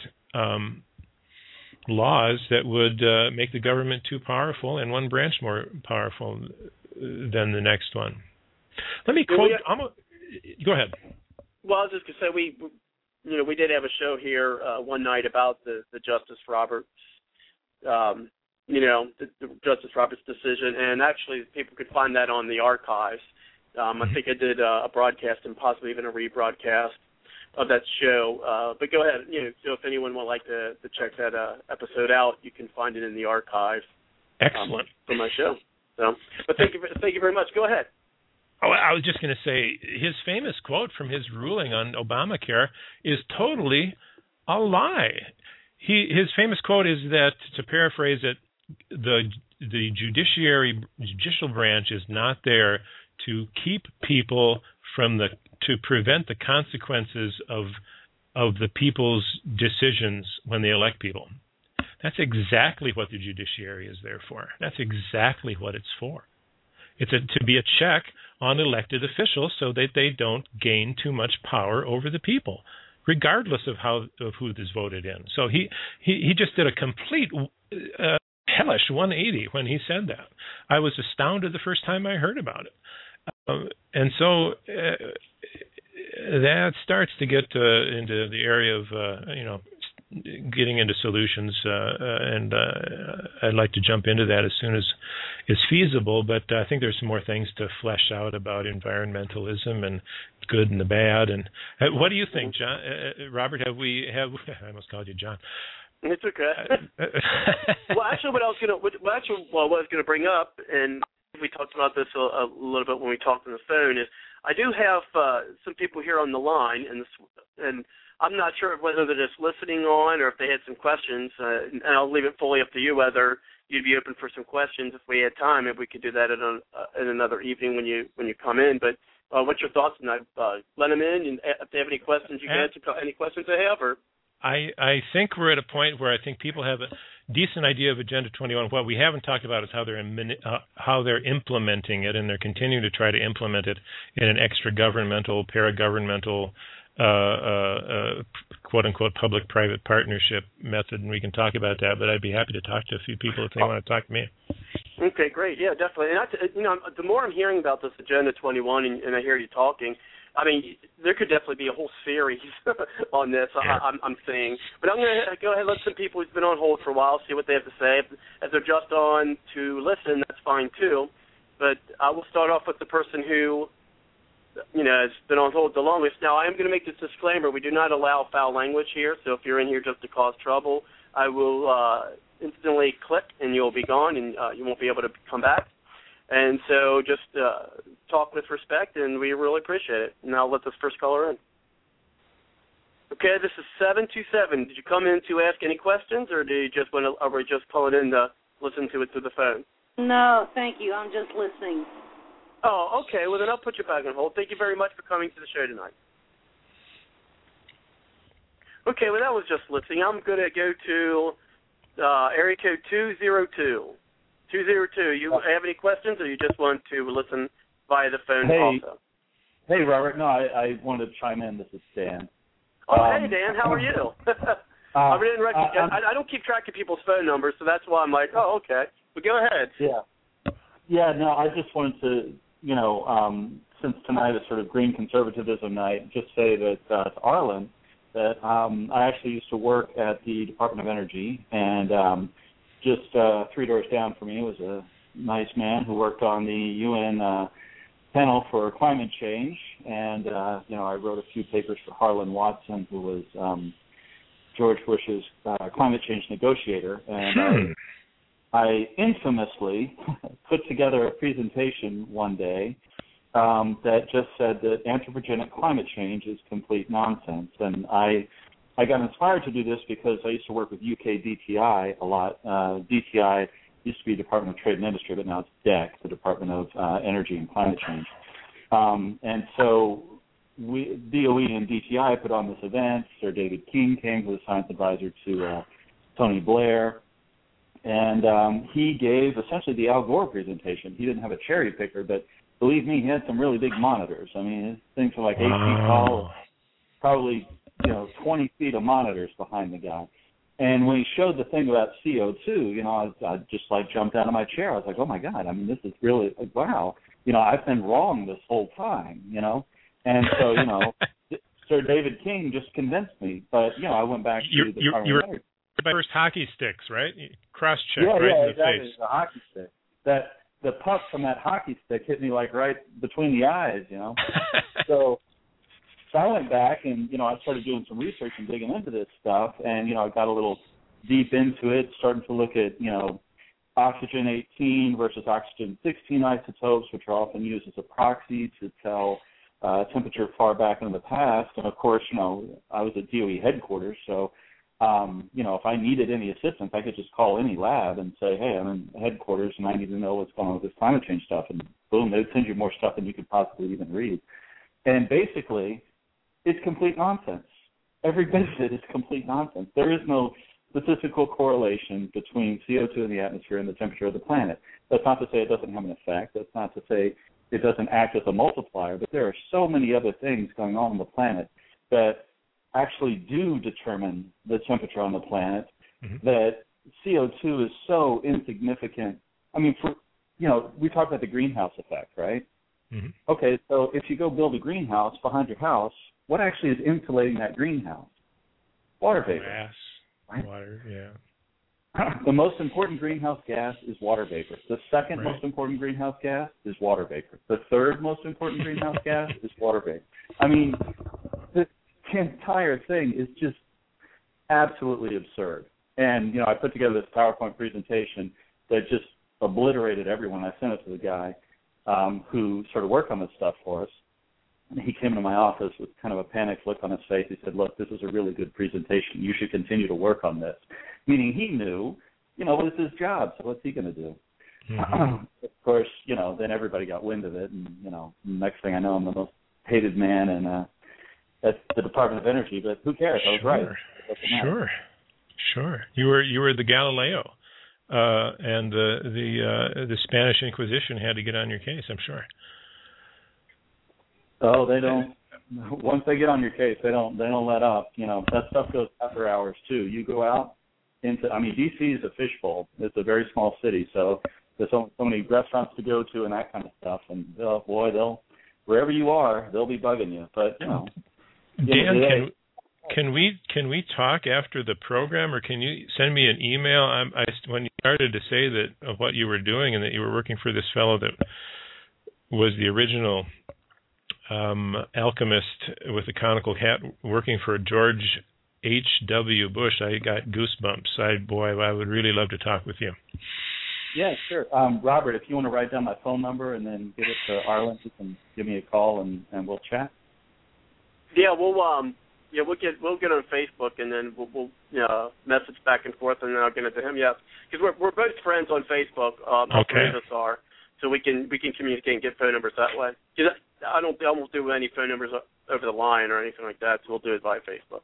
laws that would make the government too powerful and one branch more powerful than the next one. Let me quote. Go ahead. Well, I was just going to say we did have a show here one night about the Justice Roberts, the Justice Roberts decision, and actually people could find that on the archives. I think I did a broadcast and possibly even a rebroadcast of that show. But go ahead. So if anyone would like to check that episode out, you can find it in the archives. Excellent. For my show. So, but thank you very much. Go ahead. Oh, I was just going to say, his famous quote from his ruling on Obamacare is totally a lie. His famous quote is that, to paraphrase it, the judicial branch is not there to keep people to prevent the consequences of the people's decisions when they elect people. That's exactly what the judiciary is there for. That's exactly what it's for. It's to be a check on elected officials so that they don't gain too much power over the people. regardless of who is voted in. So he just did a complete hellish 180 when he said that. I was astounded the first time I heard about it. And so that starts to get into the area of, getting into solutions, and I'd like to jump into that as soon as it's feasible, but I think there's some more things to flesh out about environmentalism and good and the bad. And what do you think, John? Robert, I almost called you John. It's okay. Well, actually, what I was going to bring up, and we talked about this a little bit when we talked on the phone, is I do have some people here on the line, and I'm not sure whether they're just listening on or if they had some questions, and I'll leave it fully up to you whether you'd be open for some questions if we had time. If we could do that in another evening when you come in. But what's your thoughts? And let them in, and if they have any questions, you can answer any questions they have. Or I think we're at a point where I think people have a decent idea of Agenda 21. What we haven't talked about is how they're implementing it, and they're continuing to try to implement it in an extra-governmental, paragovernmental, quote-unquote public-private partnership method, and we can talk about that, but I'd be happy to talk to a few people if they want to talk to me. Okay, great. Yeah, definitely. And the more I'm hearing about this Agenda 21 and I hear you talking, I mean, there could definitely be a whole series on this, yeah. I'm saying. But I'm going to go ahead and let some people who've been on hold for a while see what they have to say. If they're just on to listen, that's fine too. But I will start off with the person who has been on hold the longest. Now, I am going to make this disclaimer. We do not allow foul language here, so if you're in here just to cause trouble, I will instantly click and you'll be gone and you won't be able to come back. And so just talk with respect, and we really appreciate it. And I'll let this first caller in. Okay, this is 727. Did you come in to ask any questions, or do you just want to, are we just calling in to listen to it through the phone? No, thank you. I'm just listening. Oh, okay. Well, then I'll put you back on hold. Thank you very much for coming to the show tonight. Okay, well, that was just listening. I'm going to go to area code 202. 202, you have any questions, or you just want to listen via the phone also? Hey, Robert. No, I wanted to chime in. This is Dan. Oh, hey, Dan. How are you? I don't keep track of people's phone numbers, so that's why I'm like, oh, okay. But go ahead. Yeah, no, I just wanted to, since tonight is sort of green conservatism night, just say that to Arlen that I actually used to work at the Department of Energy, and just 3 doors down from me was a nice man who worked on the UN panel for climate change, and I wrote a few papers for Harlan Watson, who was George Bush's climate change negotiator, and I infamously put together a presentation one day that just said that anthropogenic climate change is complete nonsense. And I got inspired to do this because I used to work with UK DTI a lot. DTI used to be Department of Trade and Industry, but now it's DEC, the Department of Energy and Climate Change. And so DOE and DTI put on this event. Sir David King came, who was science advisor to Tony Blair. And he gave essentially the Al Gore presentation. He didn't have a cherry picker, but believe me, he had some really big monitors. I mean, his things were like 8 feet tall, probably 20 feet of monitors behind the guy. And when he showed the thing about CO2, I just jumped out of my chair. I was like, oh my God, I mean, this is really wow. I've been wrong this whole time, And so, Sir David King just convinced me. But I went back to the Department of Energy. First hockey sticks, right? Cross-check right in the exactly. face. The hockey stick. The puck from that hockey stick hit me right between the eyes, So I went back and, I started doing some research and digging into this stuff. And, I got a little deep into it, starting to look at, oxygen-18 versus oxygen-16 isotopes, which are often used as a proxy to tell temperature far back in the past. And, of course, I was at DOE headquarters, so if I needed any assistance, I could just call any lab and say, hey, I'm in headquarters and I need to know what's going on with this climate change stuff. And boom, they'd send you more stuff than you could possibly even read. And basically, it's complete nonsense. Every bit of it is complete nonsense. There is no statistical correlation between CO2 in the atmosphere and the temperature of the planet. That's not to say it doesn't have an effect. That's not to say it doesn't act as a multiplier. But there are so many other things going on the planet that actually do determine the temperature on the planet, mm-hmm. that CO2 is so insignificant. I mean, we talk about the greenhouse effect, right? Mm-hmm. Okay, so if you go build a greenhouse behind your house, what actually is insulating that greenhouse? Water vapor. Grass, right? water, yeah. The most important greenhouse gas is water vapor. The second most important greenhouse gas is water vapor. The third most important greenhouse gas is water vapor. I mean, the entire thing is just absolutely absurd. And, I put together this PowerPoint presentation that just obliterated everyone. I sent it to the guy who sort of worked on this stuff for us. And he came into my office with kind of a panicked look on his face. He said, look, this is a really good presentation. You should continue to work on this. Meaning he knew, it's his job, so what's he going to do? Mm-hmm. Of course, then everybody got wind of it. And, next thing I know, I'm the most hated man at the Department of Energy. But who cares? I was right. Sure. You were the Galileo. And the Spanish Inquisition had to get on your case, I'm sure. Oh, they don't. Once they get on your case, they don't let up. That stuff goes after hours too. You go out D.C. is a fishbowl. It's a very small city, so there's so many restaurants to go to and that kind of stuff. And they'll wherever you are, they'll be bugging you. But Dan, can we talk after the program, or can you send me an email? When you started to say that of what you were doing and that you were working for this fellow that was the original alchemist with the conical hat working for George H.W. Bush, I got goosebumps. I would really love to talk with you. Yeah, sure. Robert, if you want to write down my phone number and then give it to Arlen, you can give me a call and we'll chat. Yeah, we'll get on Facebook and then we'll message back and forth, and then I'll get it to him. Yeah, because we're both friends on Facebook. Okay. Both of us are, so we can communicate and get phone numbers that way. Because I won't do any phone numbers over the line or anything like that. So we'll do it via Facebook.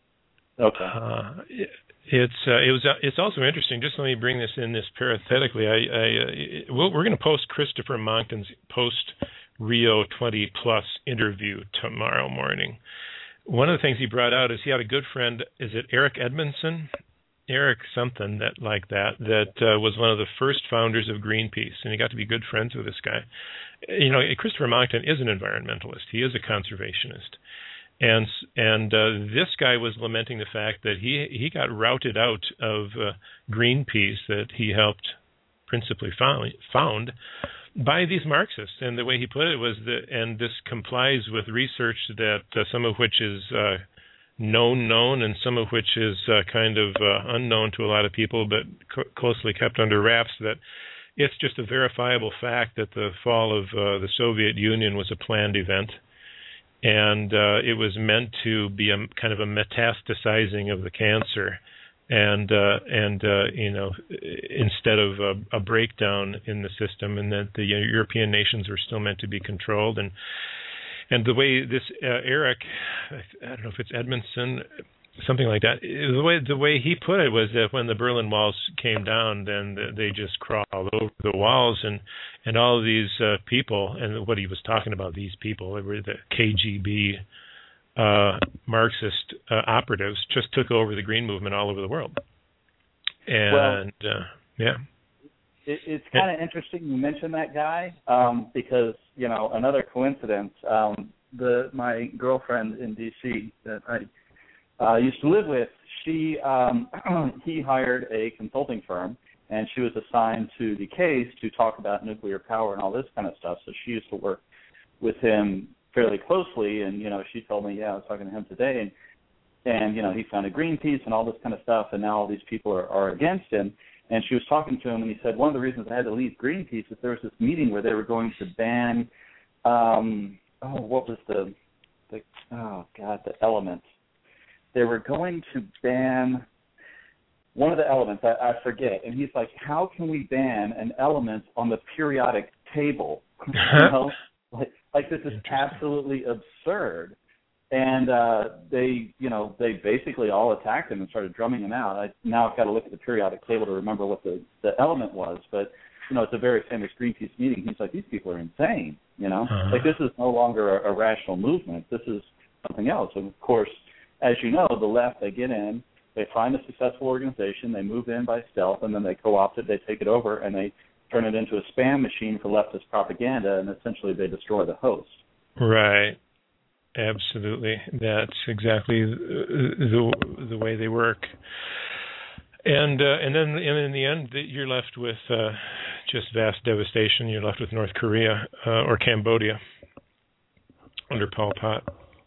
Okay. It's also interesting. Just let me bring this in parenthetically. We're going to post Christopher Monckton's post Rio 20 Plus interview tomorrow morning. One of the things he brought out is he had a good friend. Is it Eric Edmondson? Eric something that was one of the first founders of Greenpeace, and he got to be good friends with this guy. Christopher Monckton is an environmentalist. He is a conservationist. And this guy was lamenting the fact that he got routed out of Greenpeace that he helped principally found by these Marxists. And the way he put it was and this complies with research that some of which is known and some of which is kind of unknown to a lot of people, but closely kept under wraps, that it's just a verifiable fact that the fall of the Soviet Union was a planned event. And it was meant to be a kind of a metastasizing of the cancer, and instead of a breakdown in the system, and that the European nations were still meant to be controlled. And the way this Eric, I don't know if it's Edmondson, something like that. The way he put it was that when the Berlin Walls came down, then they just crawled over the walls, and all of these people, and what he was talking about, these people, they were the KGB Marxist operatives, just took over the green movement all over the world. And yeah. It's kind of interesting you mentioned that guy because, another coincidence, my girlfriend in D.C. that I used to live with, he hired a consulting firm, and she was assigned to the case to talk about nuclear power and all this kind of stuff. So she used to work with him fairly closely, and she told me, I was talking to him today, and he founded Greenpeace and all this kind of stuff, and now all these people are against him. And she was talking to him, and he said one of the reasons I had to leave Greenpeace is there was this meeting where they were going to ban, what was the element. They were going to ban one of the elements, I forget. And he's like, how can we ban an element on the periodic table? Like this is absolutely absurd. And they basically all attacked him and started drumming him out. I've got to look at the periodic table to remember what the element was. But, it's a very famous Greenpeace meeting. He's like, these people are insane, Like this is no longer a rational movement. This is something else. And, of course, as you know, the left, they get in, they find a successful organization, they move in by stealth, and then they co-opt it, they take it over, and they turn it into a spam machine for leftist propaganda, and essentially they destroy the host. Right. Absolutely. That's exactly the way they work. And then in the end, you're left with just vast devastation. You're left with North Korea or Cambodia under Pol Pot.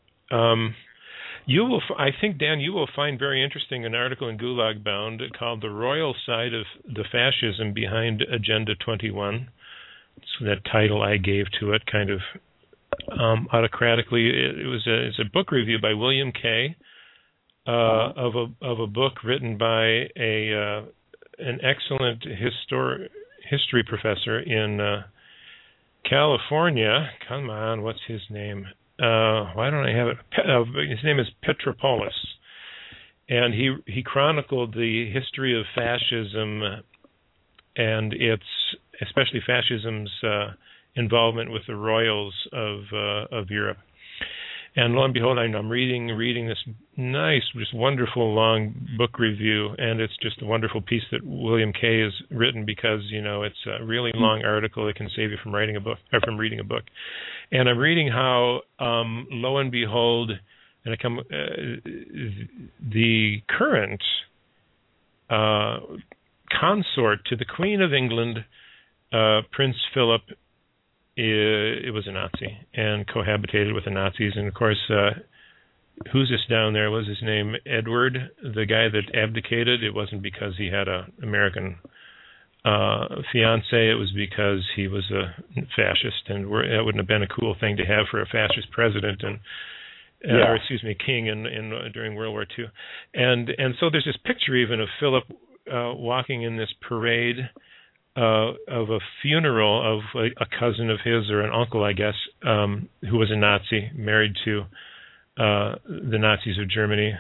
I think, Dan, you will find very interesting an article in Gulag Bound called "The Royal Side of the Fascism Behind Agenda 21." It's that title I gave to it, kind of autocratically. It's a book review by William Kay of a book written by an excellent history professor in California. Come on, what's his name? Why don't I have it? His name is Petropoulos, and he chronicled the history of fascism and especially fascism's involvement with the royals of Europe. And lo and behold, I'm reading this nice, just wonderful long book review, and it's just a wonderful piece that William Kay has written because it's a really long article that can save you from writing a book or from reading a book. And I'm reading how lo and behold, the current consort to the Queen of England, Prince Philip, it was a Nazi and cohabitated with the Nazis. And of course, who's this down there? Was his name Edward, the guy that abdicated? It wasn't because he had an American fiance. It was because he was a fascist, and that wouldn't have been a cool thing to have for a fascist president or king during World War II. And so there's this picture even of Philip walking in this parade of a funeral of a cousin of his or an uncle, I guess, who was a Nazi, married to the Nazis of Germany.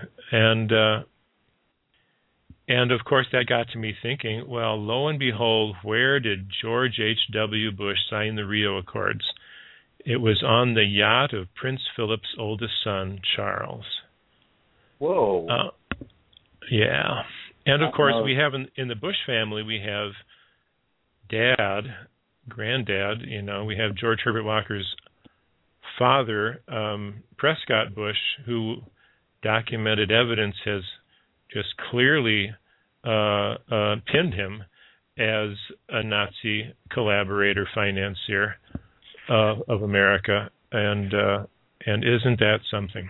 And of course that got to me thinking, well, lo and behold, where did George H.W. Bush sign the Rio Accords? It was on the yacht of Prince Philip's oldest son, Charles. Whoa. Yeah. And of course we have in the Bush family, we have granddad, we have George Herbert Walker's father, Prescott Bush, who documented evidence has just clearly pinned him as a Nazi collaborator, financier of America, and isn't that something?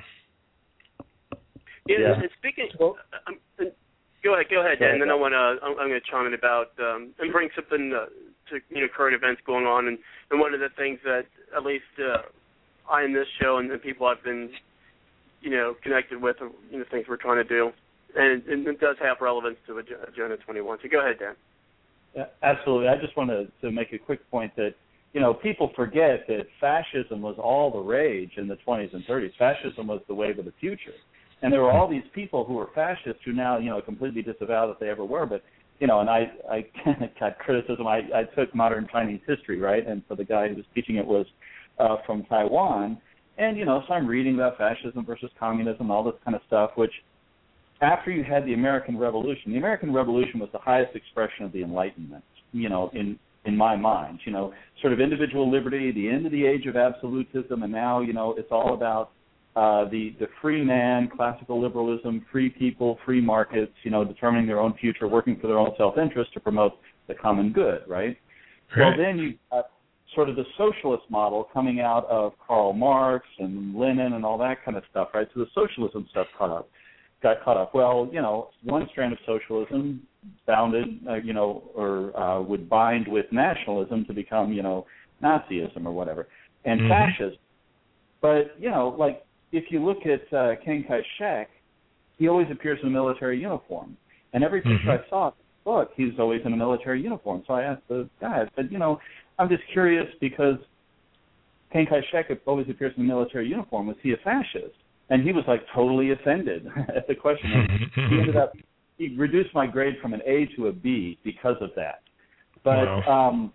Yeah. And speaking, go ahead, Dan. And then I'm going to chime in about and bring something to current events going on, and one of the things that at least I in this show and the people I've been connected with, things we're trying to do, and it does have relevance to Agenda 21. So go ahead, Dan. Yeah, absolutely. I just wanted to make a quick point that people forget that fascism was all the rage in the 20s and 30s. Fascism was the wave of the future. And there were all these people who were fascists who now, completely disavow that they ever were. But, and I got criticism. I took modern Chinese history, right? And so the guy who was teaching it was from Taiwan. And, so I'm reading about fascism versus communism, all this kind of stuff, which after you had the American Revolution was the highest expression of the Enlightenment, in my mind, sort of individual liberty, the end of the age of absolutism, and now, it's all about the free man, classical liberalism, free people, free markets, determining their own future, working for their own self-interest to promote the common good, right? Well, then you got sort of the socialist model coming out of Karl Marx and Lenin and all that kind of stuff, right? So the socialism stuff got caught up. Well, one strand of socialism bounded, or would bind with nationalism to become, Nazism or whatever, and fascism. But, if you look at Chiang Kai-shek, he always appears in a military uniform. And every picture I saw, look, he's always in a military uniform. So I asked the guy, I said, I'm just curious because Chiang Kai-shek always appears in a military uniform. Was he a fascist? And he was totally offended at the question. He reduced my grade from an A to a B because of that. But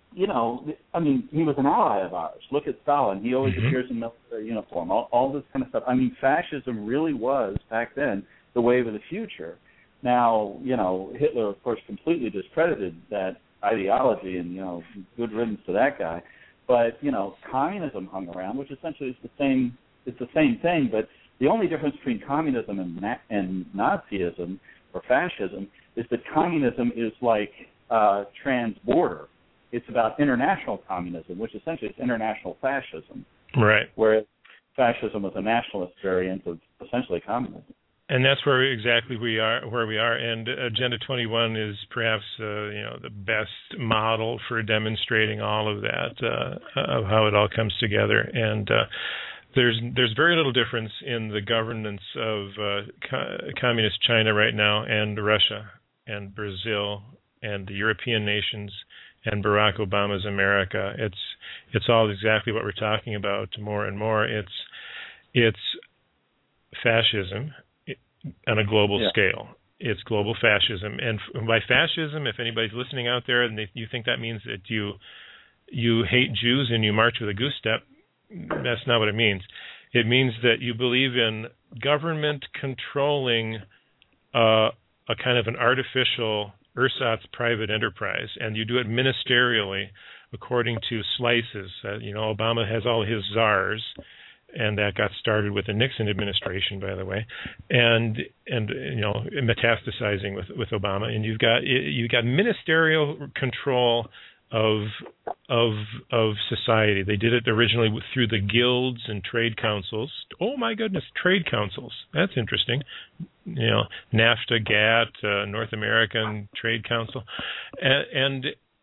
he was an ally of ours. Look at Stalin. He always appears in military uniform, all this kind of stuff. I mean, fascism really was, back then, the wave of the future. Now, Hitler, of course, completely discredited that ideology, and, good riddance to that guy. But, communism hung around, which essentially is the same thing, but the only difference between communism and Nazism or fascism is that communism is like trans-border. It's about international communism, which essentially is international fascism. Right. Whereas fascism was a nationalist variant of essentially communism. And that's where we are. And Agenda 21 is perhaps the best model for demonstrating all of that, of how it all comes together. And there's very little difference in the governance of communist China right now, and Russia, and Brazil, and the European nations, and Barack Obama's America. It's all exactly what we're talking about more and more. It's fascism on a global scale. It's global fascism. And by fascism, if anybody's listening out there and you think that means that you hate Jews and you march with a goose step, that's not what it means. It means that you believe in government controlling a kind of an artificial ersatz private enterprise, and you do it ministerially according to slices. Obama has all his czars, and that got started with the Nixon administration, by the way, and metastasizing with Obama. And you've got ministerial control of society. They did it originally through the guilds and trade councils. Oh my goodness, trade councils. That's interesting. NAFTA, GATT, North American Trade Council, and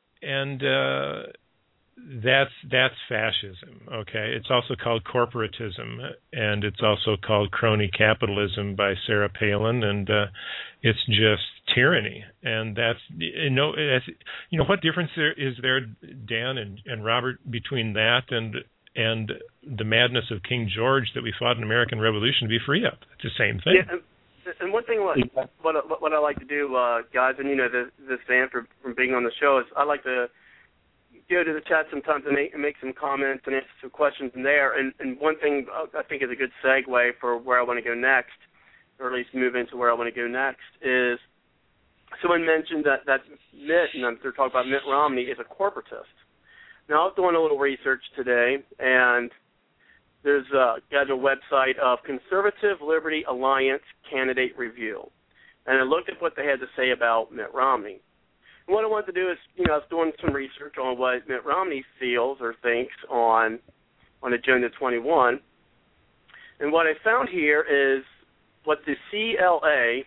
that's fascism. Okay, it's also called corporatism, and it's also called crony capitalism by Sarah Palin, and it's just tyranny. And that's what difference is there, Dan and Robert, between that and the madness of King George that we fought an American Revolution to be free of? It's the same thing. Yeah, and one thing what I like to do, guys, and this fan from being on the show, is I like to go to the chat sometimes and make some comments and answer some questions in there. And one thing I think is a good segue for where I want to go next, or at least move into where I want to go next, is someone mentioned that Mitt, and they're talking about Mitt Romney, is a corporatist. Now, I was doing a little research today, and there's got a website of Conservative Liberty Alliance Candidate Review. And I looked at what they had to say about Mitt Romney. And what I wanted to do is, I was doing some research on what Mitt Romney feels or thinks on Agenda 21. And what I found here is what the CLA,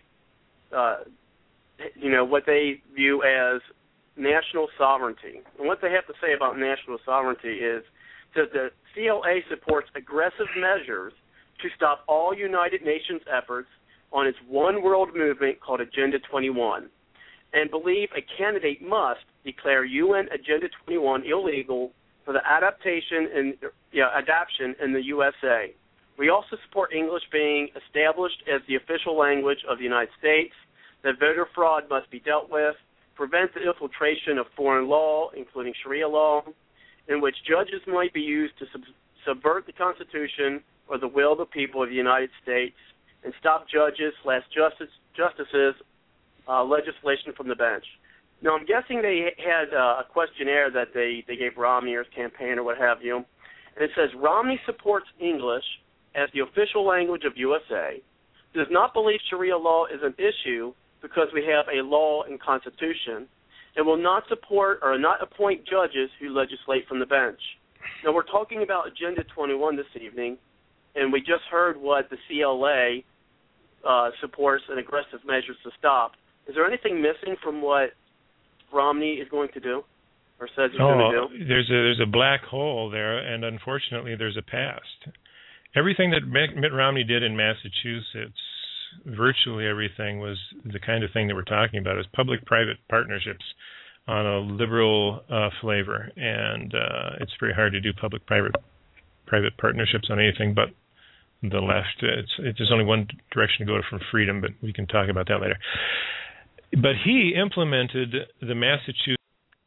what they view as national sovereignty. And what they have to say about national sovereignty is that the CLA supports aggressive measures to stop all United Nations efforts on its one world movement called Agenda 21, and believe a candidate must declare UN Agenda 21 illegal for the adaptation in the USA. We also support English being established as the official language of the United States, that voter fraud must be dealt with, prevent the infiltration of foreign law, including Sharia law, in which judges might be used to subvert the Constitution or the will of the people of the United States, and stop justices' legislation from the bench. Now, I'm guessing they had a questionnaire that they gave Romney or his campaign or what have you, and it says Romney supports English as the official language of USA, does not believe Sharia law is an issue because we have a law and constitution, and will not support or not appoint judges who legislate from the bench. Now, we're talking about Agenda 21 this evening, and we just heard what the CLA supports and aggressive measures to stop. Is there anything missing from what Romney is going to do or says he's going to do? There's a black hole there, and unfortunately there's a past. Everything that Mitt Romney did in Massachusetts, virtually everything, was the kind of thing that we're talking about, is public-private partnerships on a liberal flavor, and it's very hard to do public-private partnerships on anything but the left. There's only one direction to go from freedom, but we can talk about that later. But he implemented the Massachusetts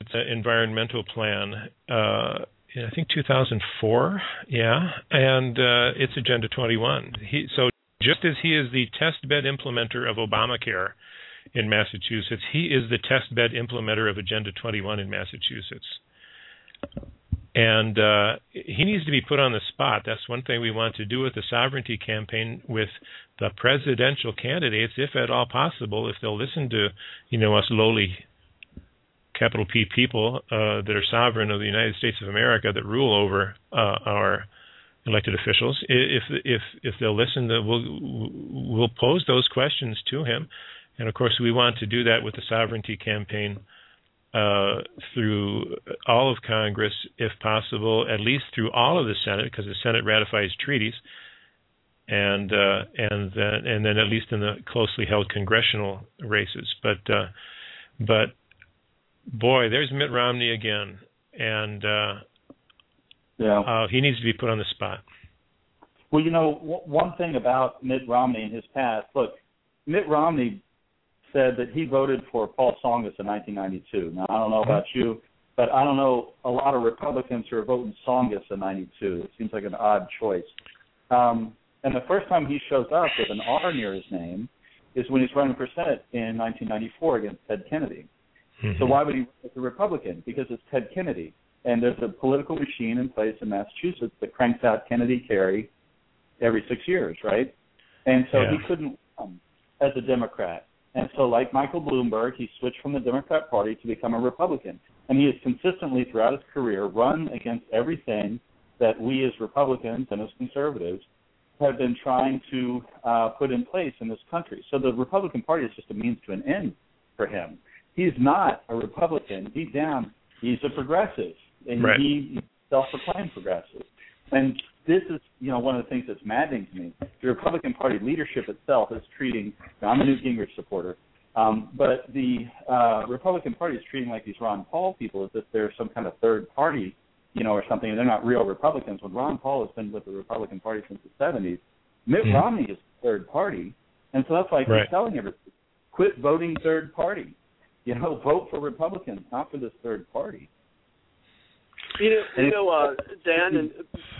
environmental plan in, I think, 2004. Yeah, and it's Agenda 21. So just as he is the test bed implementer of Obamacare in Massachusetts, he is the test bed implementer of Agenda 21 in Massachusetts. And he needs to be put on the spot. That's one thing we want to do with the sovereignty campaign with the presidential candidates, if at all possible, if they'll listen to, us lowly, capital P people that are sovereign of the United States of America that rule over our elected officials. If they'll listen, we'll pose those questions to him. And of course, we want to do that with the sovereignty campaign through all of Congress, if possible, at least through all of the Senate, because the Senate ratifies treaties, and then at least in the closely held congressional races. But boy, there's Mitt Romney again, and he needs to be put on the spot. Well, one thing about Mitt Romney in his past, look, Mitt Romney said that he voted for Paul Tsongas in 1992. Now, I don't know about you, but I don't know a lot of Republicans who are voting Tsongas in 92. It seems like an odd choice. And the first time he shows up with an R near his name is when he's running for Senate in 1994 against Ted Kennedy. Mm-hmm. So why would he run as a Republican? Because it's Ted Kennedy. And there's a political machine in place in Massachusetts that cranks out Kennedy-Kerry every 6 years, right? And so he couldn't run as a Democrat. And so, like Michael Bloomberg, he switched from the Democrat Party to become a Republican. And he has consistently, throughout his career, run against everything that we as Republicans and as conservatives have been trying to put in place in this country. So the Republican Party is just a means to an end for him. He's not a Republican. Deep down, he's a progressive. And he's self-proclaimed progressive. And this is, one of the things that's maddening to me. The Republican Party leadership itself is treating, I'm a Newt Gingrich supporter, but the Republican Party is treating like these Ron Paul people as if they're some kind of third party, or something, and they're not real Republicans. When Ron Paul has been with the Republican Party since the 70s, Mitt Romney is third party, and so that's why he's telling everybody, quit voting third party. Vote for Republicans, not for this third party. Dan, and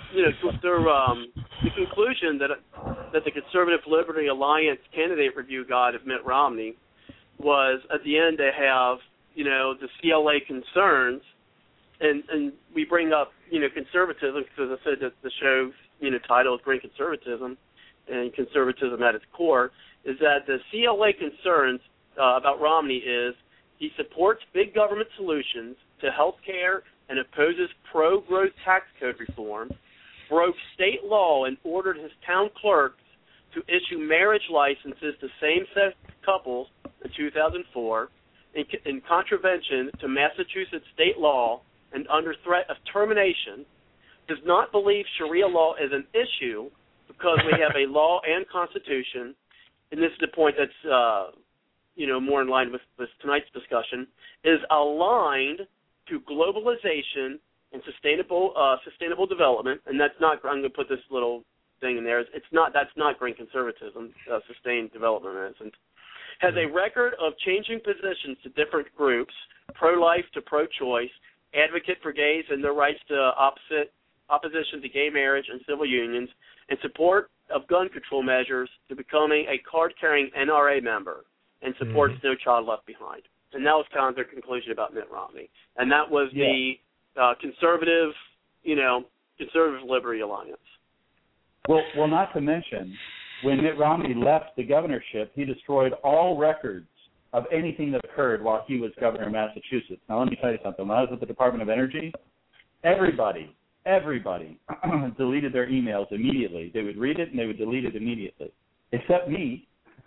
the conclusion that the Conservative Liberty Alliance candidate review got of Mitt Romney was at the end they have the CLA concerns, and we bring up conservatism because I said that the show's title is Green Conservatism, and conservatism at its core is that the CLA concerns about Romney is he supports big government solutions to health care and opposes pro-growth tax code reform, broke state law and ordered his town clerks to issue marriage licenses to same-sex couples in 2004 in contravention to Massachusetts state law and under threat of termination, does not believe Sharia law is an issue because we have a law and constitution, and this is the point that's more in line with tonight's discussion, is aligned to globalization and sustainable development, and that's not. I'm going to put this little thing in there. It's not. That's not green conservatism. Sustained development isn't. Has a record of changing positions to different groups, pro-life to pro-choice, advocate for gays and their rights to opposition to gay marriage and civil unions, and support of gun control measures to becoming a card-carrying NRA member, and supports No Child Left Behind. And that was kind of their conclusion about Mitt Romney. And that was the conservative Liberty Alliance. Well, not to mention, when Mitt Romney left the governorship, he destroyed all records of anything that occurred while he was governor of Massachusetts. Now, let me tell you something. When I was at the Department of Energy, everybody deleted their emails immediately. They would read it and they would delete it immediately, except me.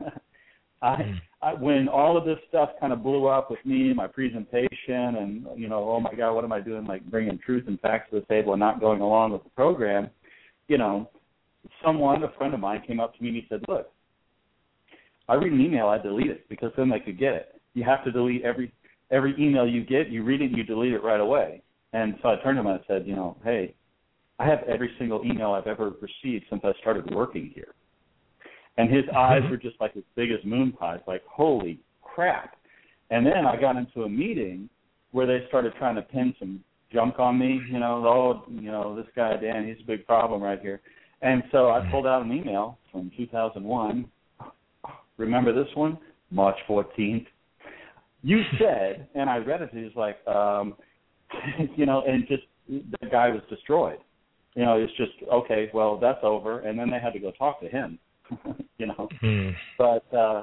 When all of this stuff kind of blew up with me, my presentation, and, oh, my God, what am I doing, like bringing truth and facts to the table and not going along with the program, a friend of mine came up to me and he said, look, I read an email, I delete it because then they could get it. You have to delete every email you get, you read it and you delete it right away. And so I turned to him and I said, hey, I have every single email I've ever received since I started working here. And his eyes were just like as big as moon pies, like, holy crap. And then I got into a meeting where they started trying to pin some junk on me, this guy Dan, he's a big problem right here. And so I pulled out an email from 2001. Remember this one? March 14th. You said, and I read it, he was like, and just the guy was destroyed. It's just, okay, well, that's over. And then they had to go talk to him, But,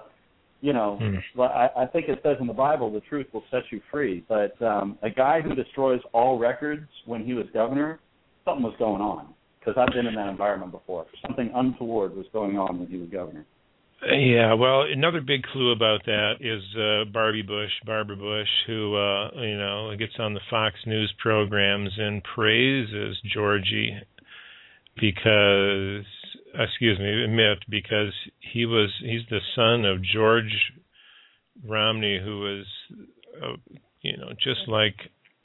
I think it says in the Bible, the truth will set you free. But a guy who destroys all records when he was governor, something was going on. Because I've been in that environment before. Something untoward was going on when he was governor. Yeah, well, another big clue about that is Barbara Bush, who gets on the Fox News programs and praises Georgie because he's the son of George Romney, who was just like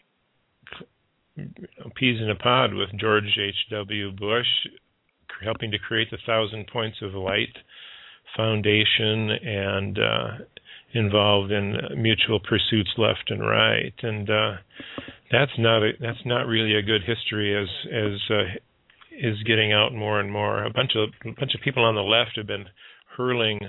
peas in a pod with George H.W. Bush, helping to create the 1,000 Points of Light Foundation and involved in mutual pursuits left and right, and that's not really a good history as is getting out more and more. A bunch of people on the left have been hurling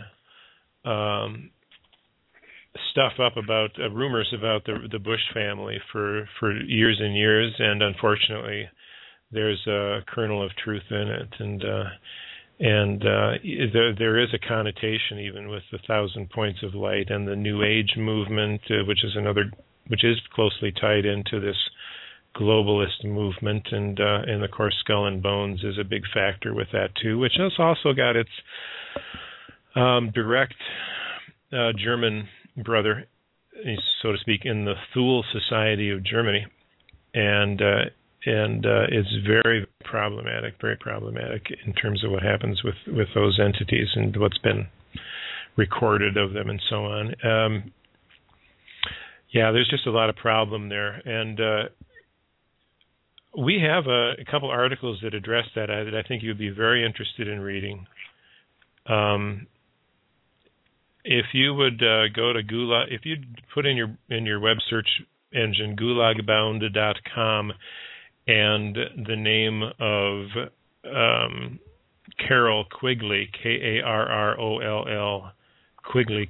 stuff up about rumors about the Bush family for years and years, and unfortunately, there's a kernel of truth in it, and there is a connotation even with the 1,000 Points of Light and the New Age movement, which is closely tied into this globalist movement, and of course Skull and Bones is a big factor with that too, which has also got its direct German brother, so to speak, in the Thule Society of Germany, and it's very problematic in terms of what happens with those entities and what's been recorded of them and so on. There's just a lot of problem there, and we have a couple articles that address that I think you'd be very interested in reading. If you would go to Gulag, if you put in your web search engine gulagbound.com and the name of Carroll Quigley, Karroll Quigley,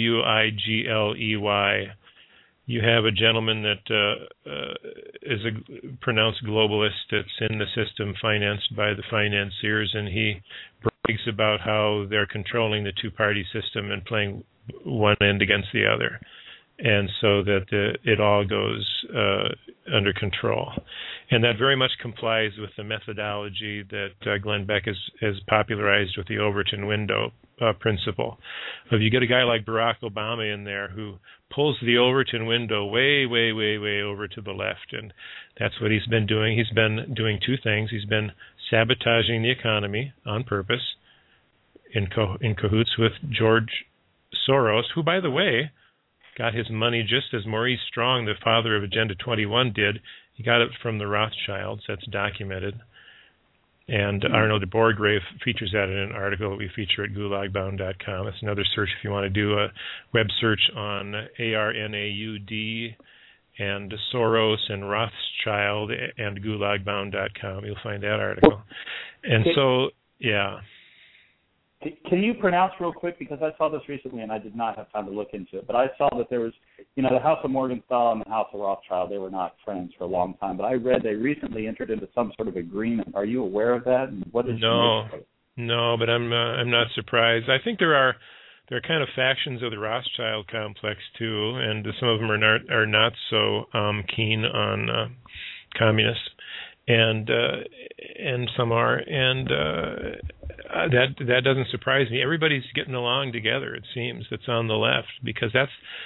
Quigley, you have a gentleman that is pronounced globalist that's in the system, financed by the financiers, and he brags about how they're controlling the two-party system and playing one end against the other, and so that it all goes under control. And that very much complies with the methodology that Glenn Beck has popularized with the Overton window principle. If you get a guy like Barack Obama in there who pulls the Overton window way, way, way, way over to the left, and that's what he's been doing. He's been doing two things. He's been sabotaging the economy on purpose, in cahoots with George Soros, who, by the way, got his money just as Maurice Strong, the father of Agenda 21, did. He got it from the Rothschilds. That's documented. And Arno de Borgrave features that in an article that we feature at gulagbound.com. It's another search if you want to do a web search on ARNAUD and Soros and Rothschild and gulagbound.com. You'll find that article. And so, yeah. Can you pronounce real quick, because I saw this recently and I did not have time to look into it, but I saw that there was, the House of Morgenthau and the House of Rothschild, they were not friends for a long time, but I read they recently entered into some sort of agreement. Are you aware of that? And what is No, but I'm not surprised. I think there are kind of factions of the Rothschild complex too, and some of them are not so keen on communists. And some are, and that doesn't surprise me. Everybody's getting along together, it seems, that's on the left, because that's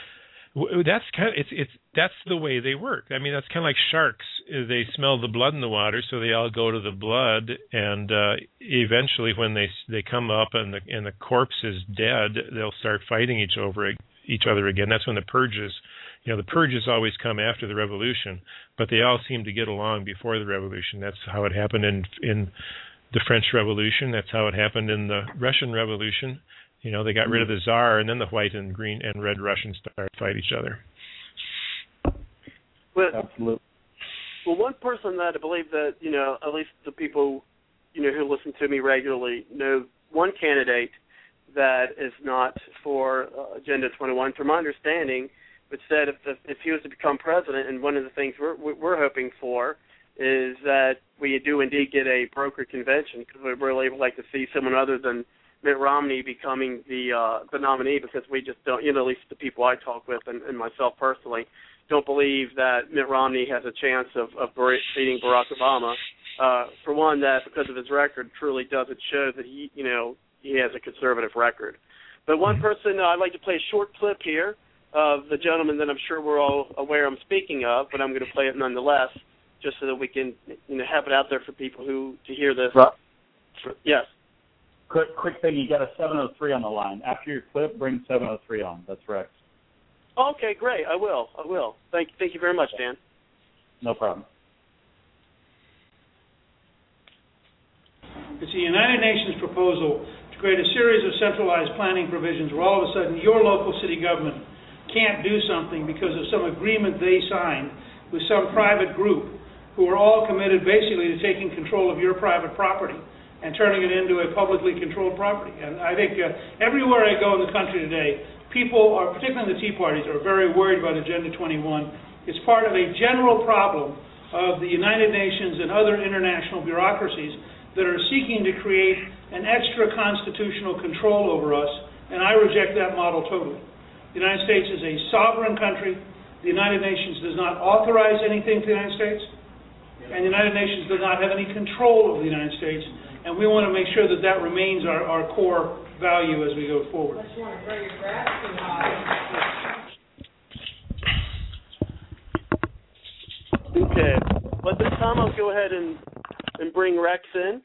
kind of that's the way they work. I mean, that's kind of like sharks. They smell the blood in the water, so they all go to the blood, and eventually, when they come up and the corpse is dead, they'll start fighting each other again. That's when the purges. The purges always come after the revolution, but they all seem to get along before the revolution. That's how it happened in the French Revolution. That's how it happened in the Russian Revolution. They got rid of the Tsar, and then the white and green and red Russians started to fight each other. Well, absolutely. Well, one person that I believe that, at least the people, who listen to me regularly know one candidate that is not for Agenda 21, from my understanding, but said if he was to become president, and one of the things we're hoping for is that we do indeed get a broker convention, because we really would like to see someone other than Mitt Romney becoming the nominee, because we just don't, at least the people I talk with and myself personally, don't believe that Mitt Romney has a chance of beating Barack Obama. For one, that because of his record truly doesn't show that he has a conservative record. But one person, I'd like to play a short clip here of the gentleman that I'm sure we're all aware I'm speaking of, but I'm going to play it nonetheless, just so that we can have it out there for people to hear this. Right. Yes. Quick thing, you got a 703 on the line. After your clip, bring 703 on. That's Rex. Okay, great. I will. Thank you very much, Dan. No problem. It's the United Nations proposal to create a series of centralized planning provisions where all of a sudden your local city government can't do something because of some agreement they signed with some private group who are all committed basically to taking control of your private property and turning it into a publicly controlled property. And I think everywhere I go in the country today, people, particularly the Tea Parties, are very worried about Agenda 21. It's part of a general problem of the United Nations and other international bureaucracies that are seeking to create an extra constitutional control over us, and I reject that model totally. The United States is a sovereign country. The United Nations does not authorize anything to the United States, and the United Nations does not have any control over the United States, and we want to make sure that that remains our core value as we go forward. Okay. But this time I'll go ahead and bring Rex in.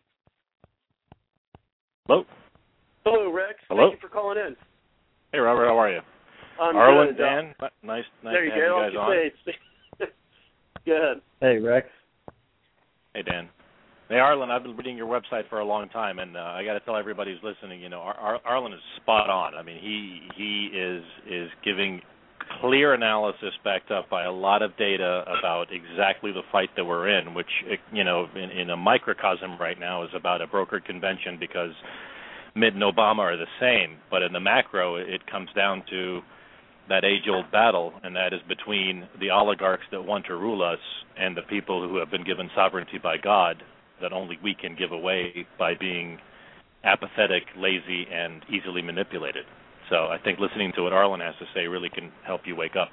Hello. Hello, Rex. Hello. Thank you for calling in. Hey, Robert. How are you? I'm Arlen, good. Dan. Nice there to have you guys on. Go ahead. Hey, Rex. Hey, Dan. Hey, Arlen, I've been reading your website for a long time, and I got to tell everybody who's listening, Arlen is spot on. I mean, he is giving clear analysis backed up by a lot of data about exactly the fight that we're in, which, in a microcosm right now is about a brokered convention because Mitt and Obama are the same. But in the macro, it comes down to that age-old battle, and that is between the oligarchs that want to rule us and the people who have been given sovereignty by God that only we can give away by being apathetic, lazy, and easily manipulated. So I think listening to what Arlen has to say really can help you wake up.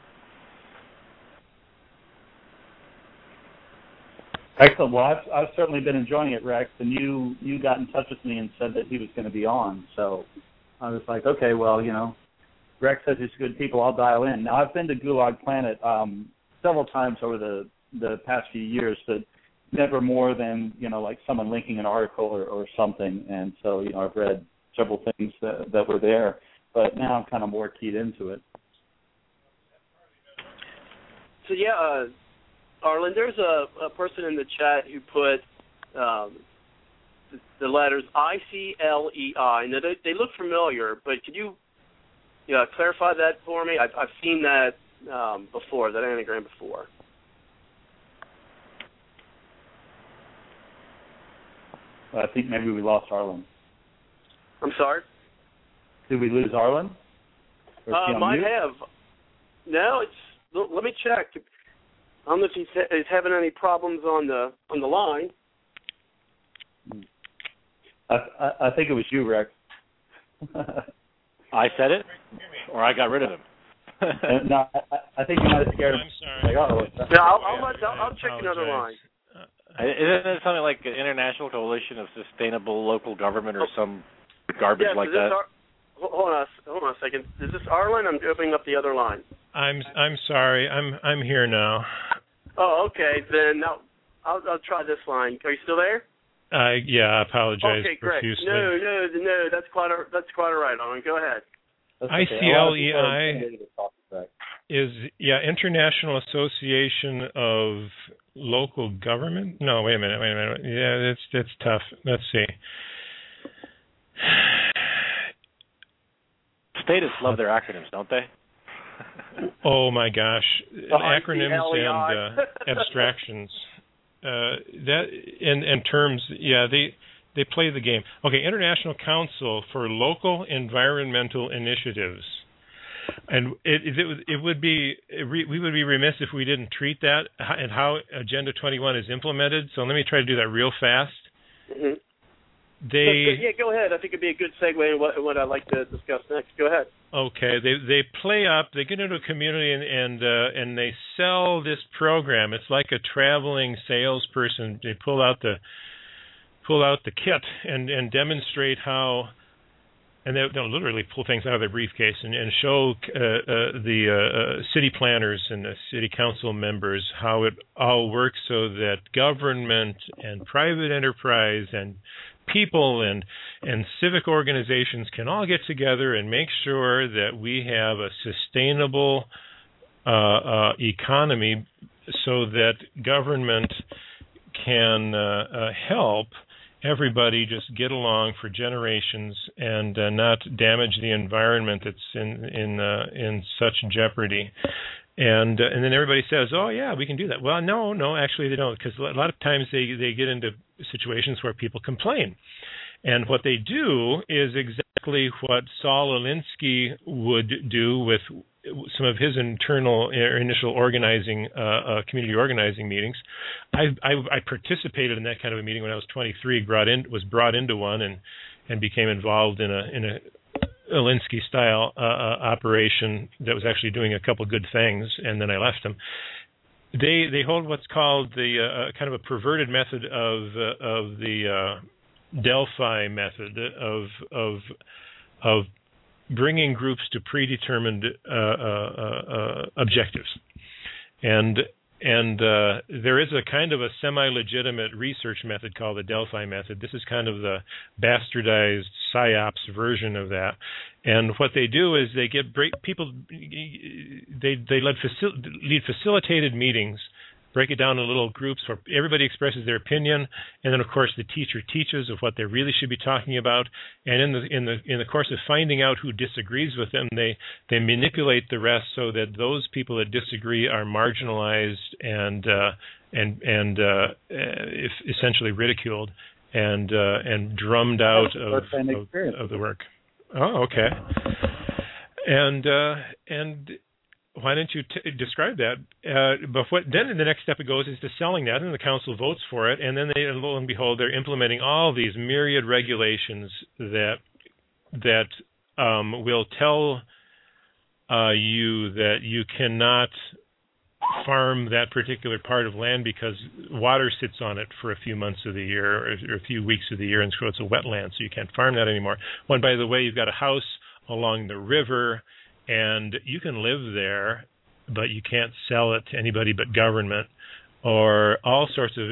Excellent. Well, I've certainly been enjoying it, Rex, and you got in touch with me and said that he was going to be on. So I was like, okay, well, Rex says he's good people. I'll dial in. Now, I've been to Gulag Planet several times over the past few years, but never more than, like someone linking an article or something. And so, I've read several things that were there, but now I'm kind of more keyed into it. So, yeah, Arlen, there's a person in the chat who put the letters ICLEI, and they look familiar, but could you clarify that for me? I've seen that before, that anagram before. I think maybe we lost Arlen. I'm sorry? Did we lose Arlen? Might have. No, let me check. I don't know if he's having any problems on the line. I think it was you, Rex. I said it, or I got rid of him. No, I think you might have scared him. I'm sorry. Like, no, I'll check another line. Isn't it something like the International Coalition of Sustainable Local Government or some garbage like that? Hold on a second. Is this Arlen? I'm opening up the other line. I'm sorry. I'm here now. Oh, okay. Then I'll try this line. Are you still there? Yeah. I apologize profusely. No. That's quite all right, Arlen. Go ahead. ICLEI is International Association of Local Government. No, wait a minute. Yeah, it's tough. Let's see. Statists love their acronyms, don't they? Oh my gosh, acronyms and abstractions. That and terms, yeah, they play the game. Okay, International Council for Local Environmental Initiatives, and we would be remiss if we didn't treat that and how Agenda 21 is implemented. So let me try to do that real fast. Mm-hmm. Go ahead. I think it'd be a good segue in what I'd like to discuss next. Go ahead. Okay, they play up. They get into a community and they sell this program. It's like a traveling salesperson. They pull out the kit and demonstrate how, and they'll literally pull things out of their briefcase and show the city planners and the city council members how it all works, so that government and private enterprise and people and civic organizations can all get together and make sure that we have a sustainable economy, so that government can help everybody just get along for generations and not damage the environment that's in such jeopardy. And then everybody says, "Oh yeah, we can do that." Well, no, actually they don't, because a lot of times they get into situations where people complain, and what they do is exactly what Saul Alinsky would do with some of his initial organizing, community organizing meetings. I participated in that kind of a meeting when I was 23. Was brought into one and became involved in a Alinsky-style operation that was actually doing a couple good things, and then I left them. They hold what's called the kind of a perverted method of the Delphi method of bringing groups to predetermined objectives, and there is a kind of a semi-legitimate research method called the Delphi method. This is kind of the bastardized PSYOPs version of that. And what they do is they get people. They lead facilitated meetings, break it down in little groups where everybody expresses their opinion, and then of course the teacher teaches of what they really should be talking about. And in the course of finding out who disagrees with them, they manipulate the rest so that those people that disagree are marginalized and essentially ridiculed and drummed out of the work. Oh, okay. And why don't you describe that? But then the next step it goes is to selling that, and the council votes for it, and then lo and behold, they're implementing all these myriad regulations that will tell you that you cannot farm that particular part of land because water sits on it for a few months of the year or a few weeks of the year, and so it's a wetland, so you can't farm that anymore. When, by the way, you've got a house along the river, and you can live there, but you can't sell it to anybody but government, or all sorts of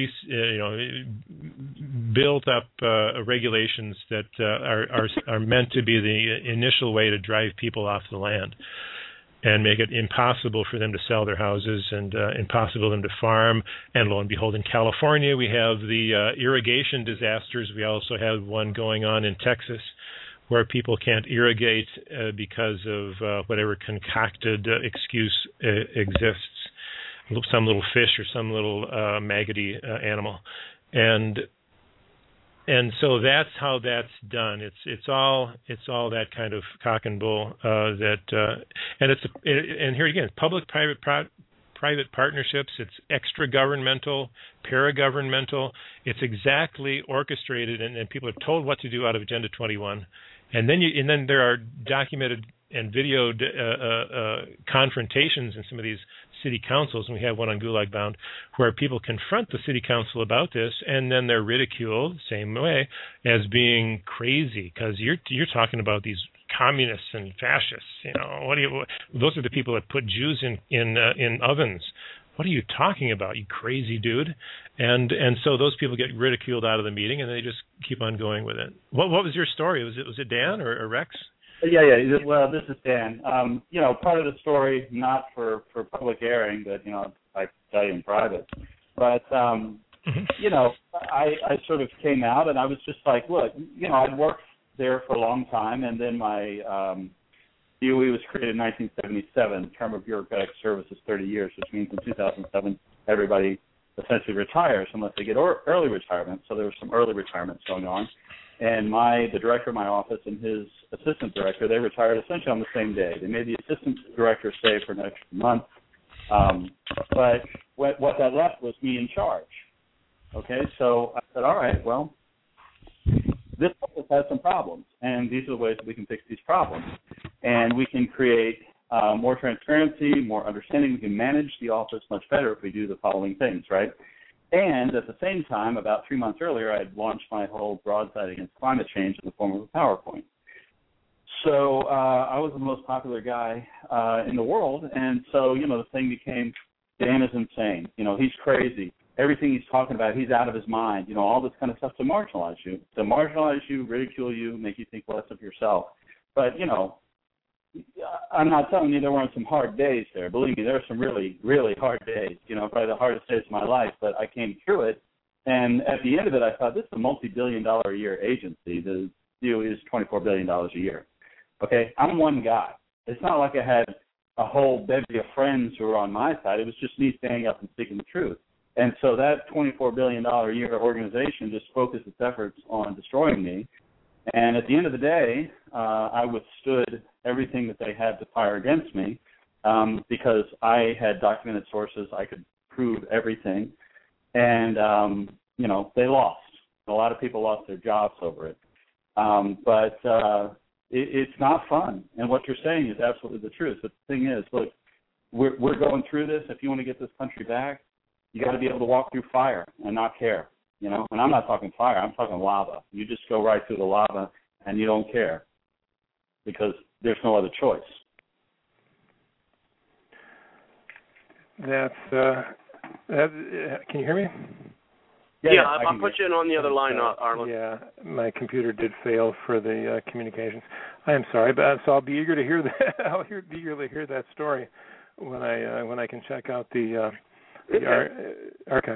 built up regulations that are meant to be the initial way to drive people off the land and make it impossible for them to sell their houses and impossible for them to farm. And lo and behold, in California, we have the irrigation disasters. We also have one going on in Texas, where people can't irrigate because of whatever concocted excuse exists, some little fish or some little maggoty animal, and so that's how that's done. It's all that kind of cock and bull and here again, public-private partnerships. It's extra-governmental, para-governmental. It's exactly orchestrated, and people are told what to do out of Agenda 21. And then there are documented and videoed confrontations in some of these city councils, and we have one on Gulag Bound, where people confront the city council about this, and then they're ridiculed the same way as being crazy, because you're talking about these communists and fascists. Those are the people that put Jews in ovens. What are you talking about, you crazy dude? And so those people get ridiculed out of the meeting, and they just keep on going with it. What was your story? Was it Dan or Rex? Yeah. Well, this is Dan. Part of the story, not for public airing, but I tell you in private. But I sort of came out, and I was just like, look, I'd worked there for a long time, and then my DOE was created in 1977. The term of bureaucratic service is 30 years, which means in 2007 everybody essentially retires unless they get early retirement. So there was some early retirements going on. And the director of my office and his assistant director, they retired essentially on the same day. They made the assistant director stay for an extra month. But what that left was me in charge. Okay, so I said, all right, well, this office has some problems, and these are the ways that we can fix these problems. And we can create more transparency, more understanding. We can manage the office much better if we do the following things, right? And at the same time, about 3 months earlier, I had launched my whole broadside against climate change in the form of a PowerPoint. So I was the most popular guy in the world, and so, the thing became, Dan is insane. He's crazy. Everything he's talking about, he's out of his mind. All this kind of stuff to marginalize you, ridicule you, make you think less of yourself. But, I'm not telling you there weren't some hard days there. Believe me, there were some really, really hard days, probably the hardest days of my life, but I came through it. And at the end of it, I thought, this is a multi-billion-dollar a year agency. The DOE is $24 billion a year. Okay, I'm one guy. It's not like I had a whole bevy of friends who were on my side. It was just me standing up and speaking the truth. And so that $24 billion a year organization just focused its efforts on destroying me. And at the end of the day, I withstood everything that they had to fire against me because I had documented sources. I could prove everything. And, they lost. A lot of people lost their jobs over it. But it's not fun. And what you're saying is absolutely the truth. But the thing is, look, we're going through this. If you want to get this country back, you got to be able to walk through fire and not care. And I'm not talking fire. I'm talking lava. You just go right through the lava and you don't care because there's no other choice. Can you hear me? Yeah, I'll put you in on the other line, Arlen. Yeah, my computer did fail for the communications. I am sorry, but so I'll be eager to hear that. I'll be eager to hear that story when I can check out the archive.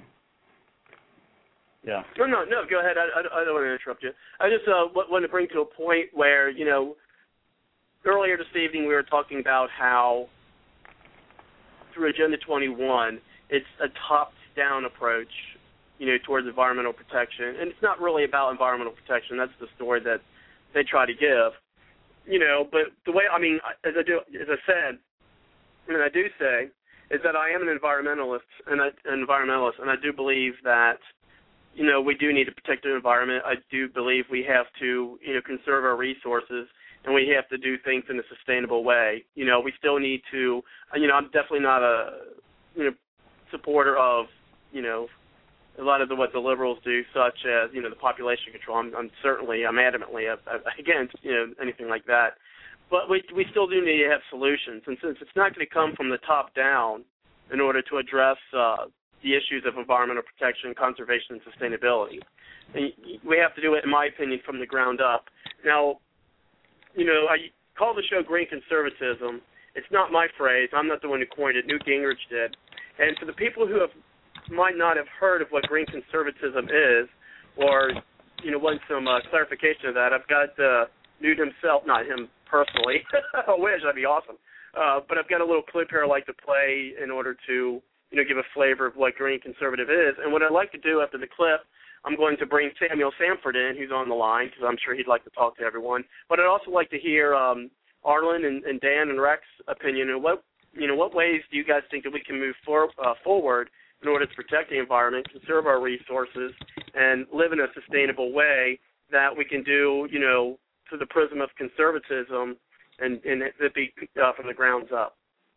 Yeah. No, go ahead. I don't want to interrupt you. I just want to bring to a point where, earlier this evening we were talking about how through Agenda 21, it's a top-down approach, towards environmental protection. And it's not really about environmental protection. That's the story that they try to give. But the way, as I said, and I do say, is that I am an environmentalist, and I do believe that, we do need to protect the environment. I do believe we have to, conserve our resources, and we have to do things in a sustainable way. We still need to, I'm definitely not a, supporter of, a lot of what the liberals do, such as, the population control. I'm adamantly against, anything like that. But we still do need to have solutions. And since it's not going to come from the top down in order to address the issues of environmental protection, conservation, and sustainability, and we have to do it, in my opinion, from the ground up. Now, I call the show Green Conservatism. It's not my phrase. I'm not the one who coined it. Newt Gingrich did. And for the people who might not have heard of what Green Conservatism is, or want some clarification of that, I've got Newt himself, not him personally. I wish, that'd be awesome. But I've got a little clip here I like to play in order to give a flavor of what Green Conservative is. And what I'd like to do after the clip, I'm going to bring Samuel Sanford in, who's on the line, because I'm sure he'd like to talk to everyone. But I'd also like to hear Arlen and Dan and Rex's opinion. And what ways do you guys think that we can move forward in order to protect the environment, conserve our resources, and live in a sustainable way that we can do, through the prism of conservatism and it be from the grounds up?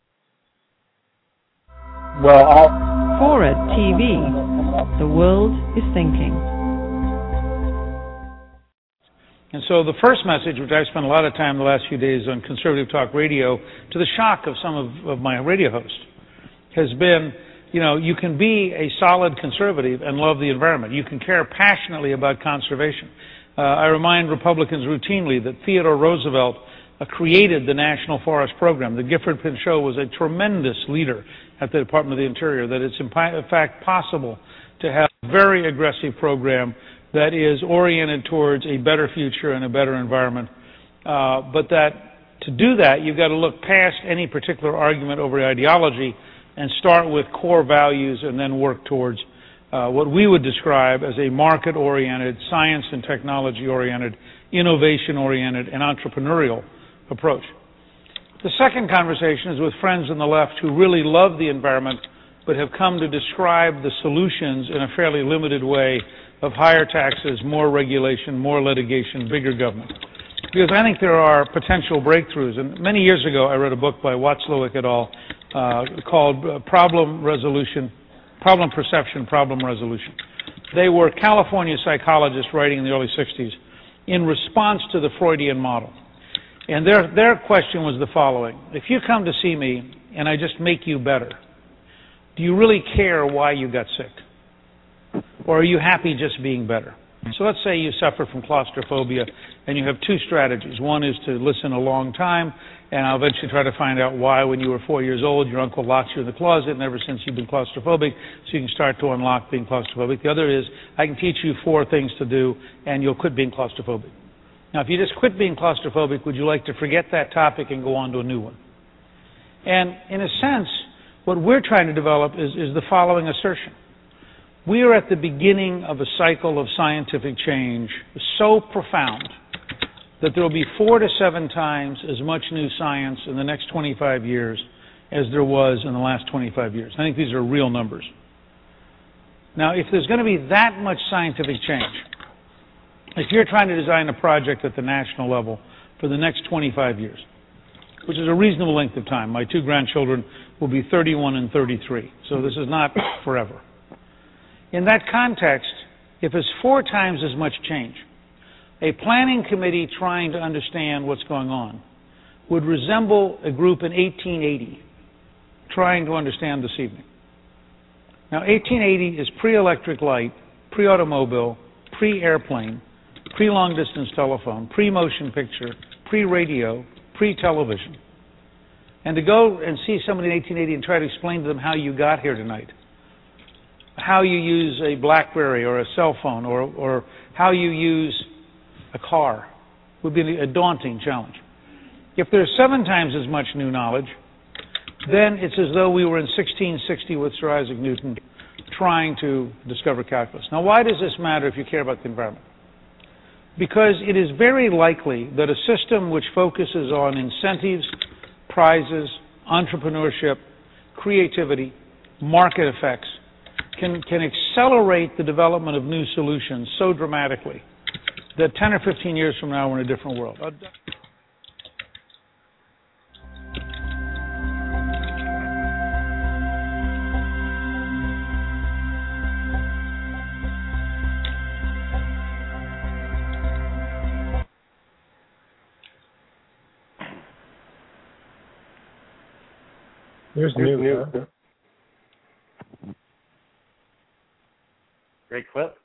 Well, Forward TV, the world is thinking. And so the first message, which I've spent a lot of time the last few days on Conservative Talk Radio, to the shock of some of my radio hosts, has been, you can be a solid conservative and love the environment. You can care passionately about conservation. I remind Republicans routinely that Theodore Roosevelt created the National Forest Program. That Gifford Pinchot was a tremendous leader at the Department of the Interior, that it's in fact possible to have a very aggressive program that is oriented towards a better future and a better environment, but that To do that, you've got to look past any particular argument over ideology and start with core values and then work towards what we would describe as a market-oriented, science and technology-oriented, innovation-oriented, and entrepreneurial approach. The second conversation is with friends on the left who really love the environment but have come to describe the solutions in a fairly limited way of higher taxes, more regulation, more litigation, bigger government. Because I think there are potential breakthroughs. And many years ago, I wrote a book by Watzlawick et al. Called Problem Perception, Problem Resolution. They were California psychologists writing in the early 60s in response to the Freudian model. And their question was the following. If you come to see me and I just make you better, do you really care why you got sick? Or are you happy just being better? So let's say you suffer from claustrophobia and you have two strategies. One is to listen a long time, and I'll eventually try to find out why when you were 4 years old your uncle locked you in the closet, and ever since you've been claustrophobic, so you can start to unlock being claustrophobic. The other is I can teach you 4 things to do and you'll quit being claustrophobic. Now if you just quit being claustrophobic, would you like to forget that topic and go on to a new one? And in a sense, what we're trying to develop is the following assertion. We are at the beginning of a cycle of scientific change so profound that there will be 4 to 7 times as much new science in the next 25 years as there was in the last 25 years. I think these are real numbers. Now, if there's going to be that much scientific change, if you're trying to design a project at the national level for the next 25 years, which is a reasonable length of time, my 2 grandchildren will be 31 and 33, so this is not forever. In that context, if it's 4 times as much change, a planning committee trying to understand what's going on would resemble a group in 1880 trying to understand this evening. Now, 1880 is pre-electric light, pre-automobile, pre-airplane, pre-long-distance telephone, pre-motion picture, pre-radio, pre-television. And to go and see somebody in 1880 and try to explain to them how you got here tonight, how you use a BlackBerry or a cell phone or how you use a car would be a daunting challenge. If there's 7 times as much new knowledge, then it's as though we were in 1660 with Sir Isaac Newton trying to discover calculus. Now, why does this matter if you care about the environment? Because it is very likely that a system which focuses on incentives, prizes, entrepreneurship, creativity, market effects, can accelerate the development of new solutions so dramatically that 10 or 15 years from now we're in a different world. There's new. Great clip.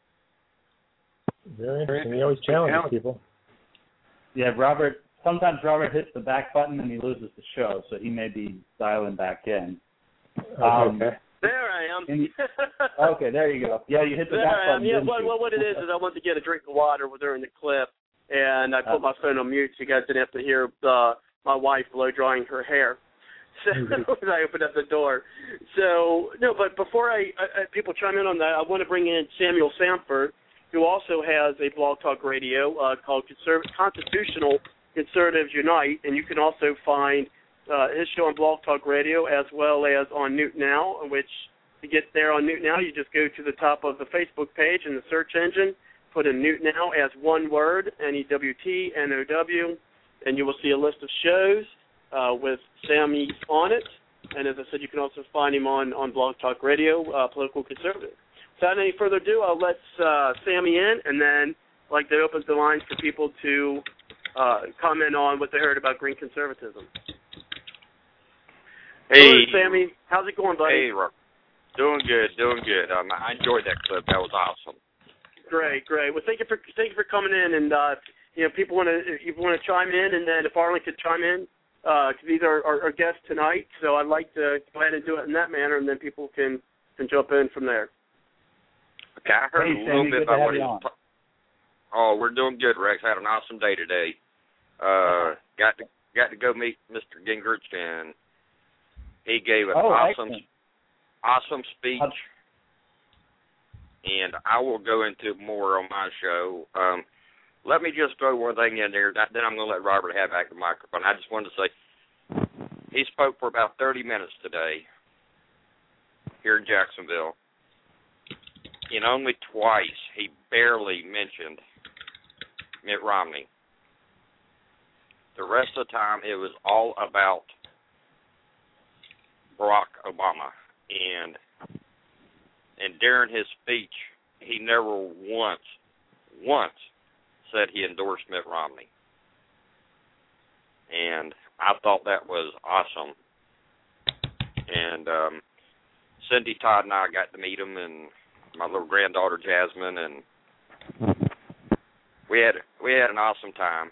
Very interesting. He always challenges people. Yeah, Robert. Sometimes Robert hits the back button and he loses the show, so he may be dialing back in. Okay. There I am. Okay, there you go. Yeah, you hit the back button. Yeah, what it is I went to get a drink of water during the clip, and I put my phone on mute so you guys didn't have to hear my wife blow drying her hair. So I opened up the door. So no, but before people chime in on that, I want to bring in Samuel Samford, who also has a blog talk radio called Constitutional Conservatives Unite, and you can also find his show on Blog Talk Radio as well as on Newt Now, which to get there on Newt Now, you just go to the top of the Facebook page in the search engine, put in Newt Now as one word, NEWTNOW, and you will see a list of shows with Sammy on it. And as I said, you can also find him on Blog Talk Radio, Political Conservative. Without any further ado, I'll let Sammy in, and then I'd like to open the lines for people to comment on what they heard about green conservatism. Hey, hello, Sammy. How's it going, buddy? Hey, Rob. Doing good. I enjoyed that clip. That was awesome. Great. Well, thank you for coming in, and people want to chime in, and then if Arlen could chime in, because these are our guests tonight, so I'd like to go ahead and do it in that manner, and then people can jump in from there. Okay, I heard a little bit about what he was we're doing good, Rex. I had an awesome day today. Got got to go meet Mr. Gingrich, and he gave an awesome speech. And I will go into more on my show. Let me just throw one thing in there. Then I'm going to let Robert have back the microphone. I just wanted to say he spoke for about 30 minutes today here in Jacksonville. And only twice he barely mentioned Mitt Romney. The rest of the time it was all about Barack Obama. And during his speech, he never once said he endorsed Mitt Romney. And I thought that was awesome. And Cindy, Todd, and I got to meet him, and my little granddaughter Jasmine, and we had an awesome time.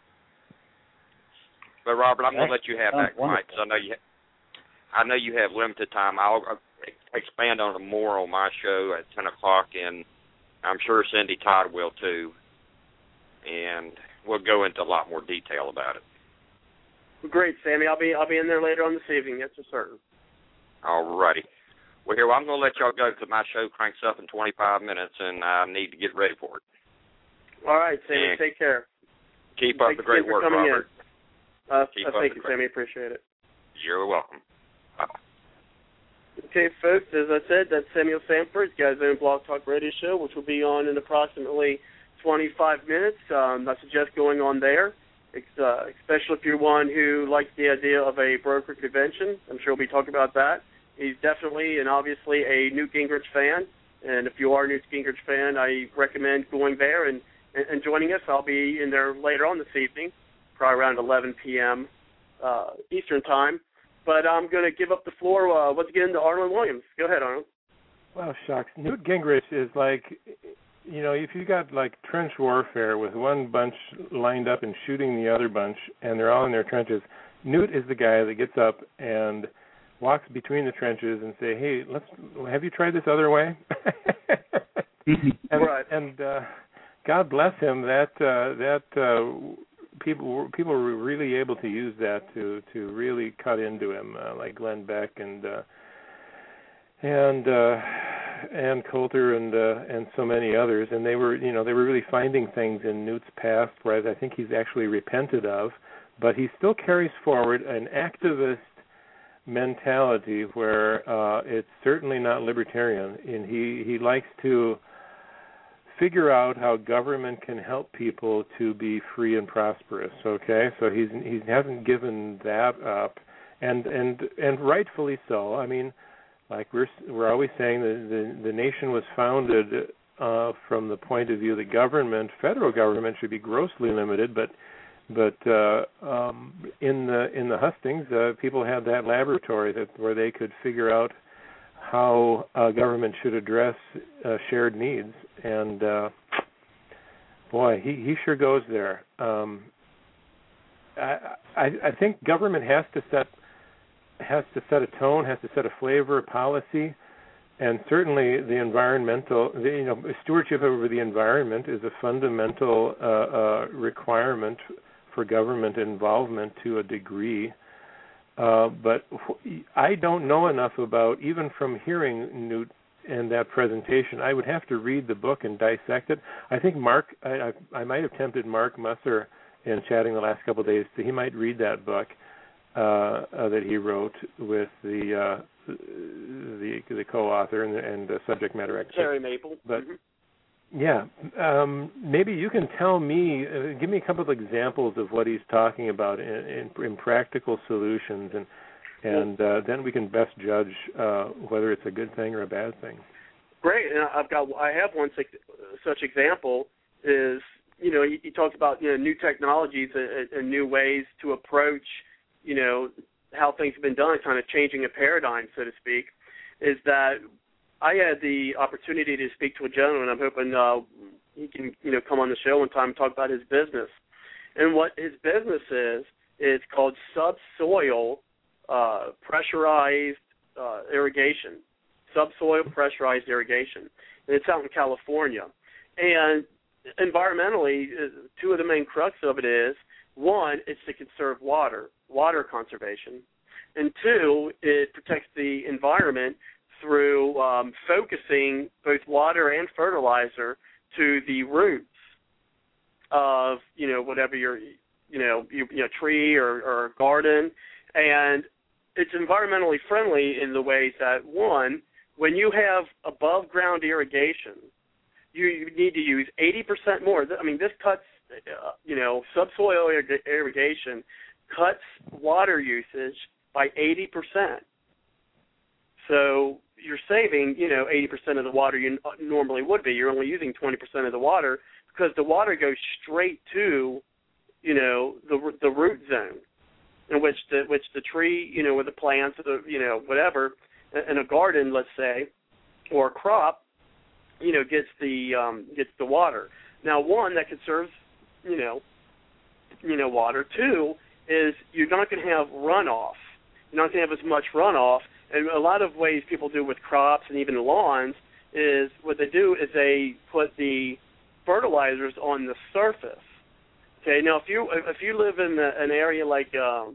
But Robert, I'm going to let you have that mic, because I know you have limited time. I'll expand on it more on my show at 10 o'clock, and I'm sure Cindy Todd will too. And we'll go into a lot more detail about it. Great, Sammy. I'll be in there later on this evening. That's for certain. All righty. Well, here, I'm going to let y'all go because my show cranks up in 25 minutes, and I need to get ready for it. All right, Sammy. And take care. Keep up the great work, Robert. Thank you, Sammy. Appreciate it. You're welcome. Bye-bye. Okay, folks, as I said, that's Samuel Sanford, Guys Own Blog Talk Radio Show, which will be on in approximately 25 minutes. I suggest going on there, especially if you're one who likes the idea of a broker convention. I'm sure we'll be talking about that. He's definitely and obviously a Newt Gingrich fan, and if you are a Newt Gingrich fan, I recommend going there and joining us. I'll be in there later on this evening, probably around 11 p.m. Eastern Time. But I'm going to give up the floor once again to Arlen Williams. Go ahead, Arlen. Well, shucks. Newt Gingrich is like, if you got like trench warfare with one bunch lined up and shooting the other bunch, and they're all in their trenches, Newt is the guy that gets up and walks between the trenches and say, "Hey, have you tried this other way?" And God bless him. People were really able to use that to really cut into him, like Glenn Beck and Coulter and so many others, and they were really finding things in Newt's past, whereas I think he's actually repented of, but he still carries forward an activist mentality where it's certainly not libertarian, and he likes to figure out how government can help people to be free and prosperous. Okay, so he hasn't given that up, and rightfully so. I mean, like we're always saying, the nation was founded from the point of view that federal government should be grossly limited, but in the hustings, people had that laboratory where they could figure out how government should address shared needs, and boy, he sure goes there. I think government has to set a tone, has to set a flavor, policy, and certainly the environmental, stewardship over the environment is a fundamental requirement for government involvement to a degree. But I don't know enough about, even from hearing Newt and that presentation, I would have to read the book and dissect it. I think I might have tempted Mark Musser in chatting the last couple of days. So he might read that book that he wrote with the co-author and the subject matter expert. Terry Maple. But yeah, maybe you can tell me, give me a couple of examples of what he's talking about in practical solutions, and then we can best judge whether it's a good thing or a bad thing. Great, and I have one such example is, he talks about new technologies and new ways to approach how things have been done, kind of changing a paradigm, so to speak. Is that I had the opportunity to speak to a gentleman. I'm hoping he can, come on the show one time and talk about his business. And what his business is called subsoil pressurized irrigation. Subsoil pressurized irrigation. And it's out in California. And environmentally, two of the main crux of it is one, it's to conserve water conservation, and two, it protects the environment through focusing both water and fertilizer to the roots of whatever your tree or garden, and it's environmentally friendly in the ways that, one, when you have above ground irrigation, you need to use 80% more. I mean, this cuts subsoil irrigation cuts water usage by 80%. So you're saving 80% of the water you normally would be. You're only using 20% of the water because the water goes straight to the root zone in which the tree or the plants or whatever in a garden, let's say, or a crop gets the water. Now, one, that conserves water. Two is you're not going to have runoff. You're not going to have as much runoff. And a lot of ways people do with crops and even lawns is what they do is they put the fertilizers on the surface. Okay, now if you live in an area like the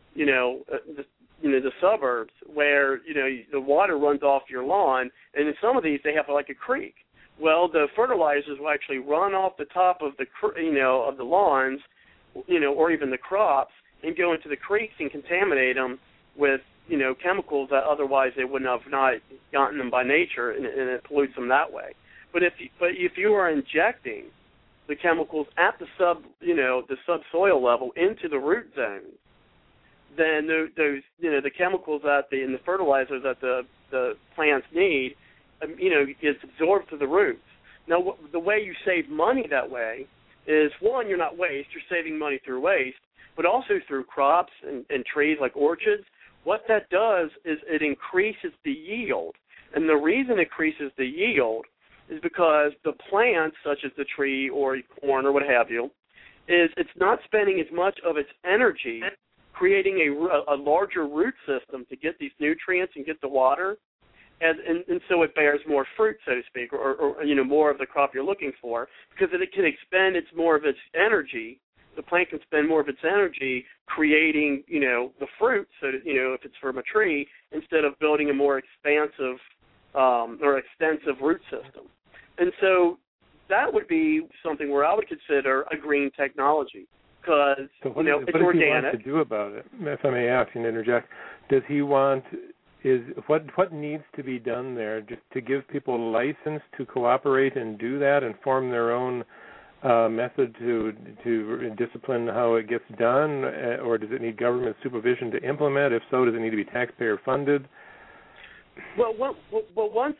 suburbs where the water runs off your lawn, and in some of these they have like a creek. Well, the fertilizers will actually run off the top of the of the lawns, or even the crops, and go into the creeks and contaminate them with chemicals that otherwise they wouldn't have not gotten them by nature, and it pollutes them that way. But if you are injecting the chemicals at the subsoil level into the root zone, then those the chemicals and the fertilizers that the plants need, gets absorbed to the roots. Now, the way you save money that way is, one, you're not waste. You're saving money through waste, but also through crops and trees like orchards. What that does is it increases the yield. And the reason it increases the yield is because the plants, such as the tree or corn or what have you, is it's not spending as much of its energy creating a larger root system to get these nutrients and get the water, and so it bears more fruit, so to speak, or more of the crop you're looking for, because it can expend more of its energy. The plant can spend more of its energy creating, the fruit, so that, if it's from a tree, instead of building a more expansive or extensive root system. And so that would be something where I would consider a green technology, because it's organic. What does he want to do about it? If I may ask and interject, does he want? What needs to be done there, just to give people a license to cooperate and do that and form their own method to discipline how it gets done, or does it need government supervision to implement? If so, does it need to be taxpayer funded? Well, one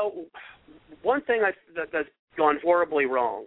thing that's gone horribly wrong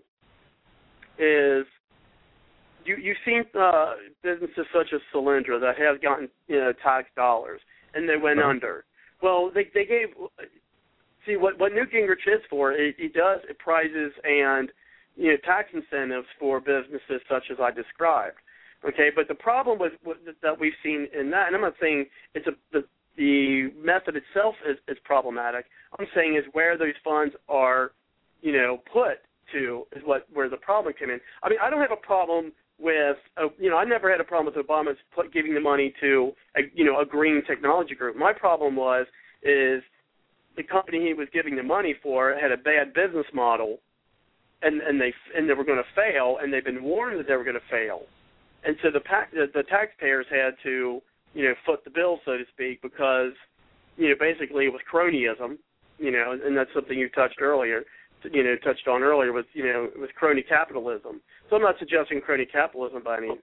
is you've seen businesses such as Solyndra that have gotten tax dollars and they went under. Well, they gave. See what Newt Gingrich is for? He prizes and tax incentives for businesses such as I described. Okay, but the problem with that we've seen in that, and I'm not saying it's the method itself is problematic. I'm saying is where those funds are, put to is where the problem came in. I mean, I don't have a problem with, I never had a problem with Obama giving the money to a green technology group. My problem is the company he was giving the money for had a bad business model, and they were going to fail, and they've been warned that they were going to fail, and so the taxpayers had to foot the bill, so to speak, because basically it was cronyism, and that's something you touched on earlier with crony capitalism. So I'm not suggesting crony capitalism by any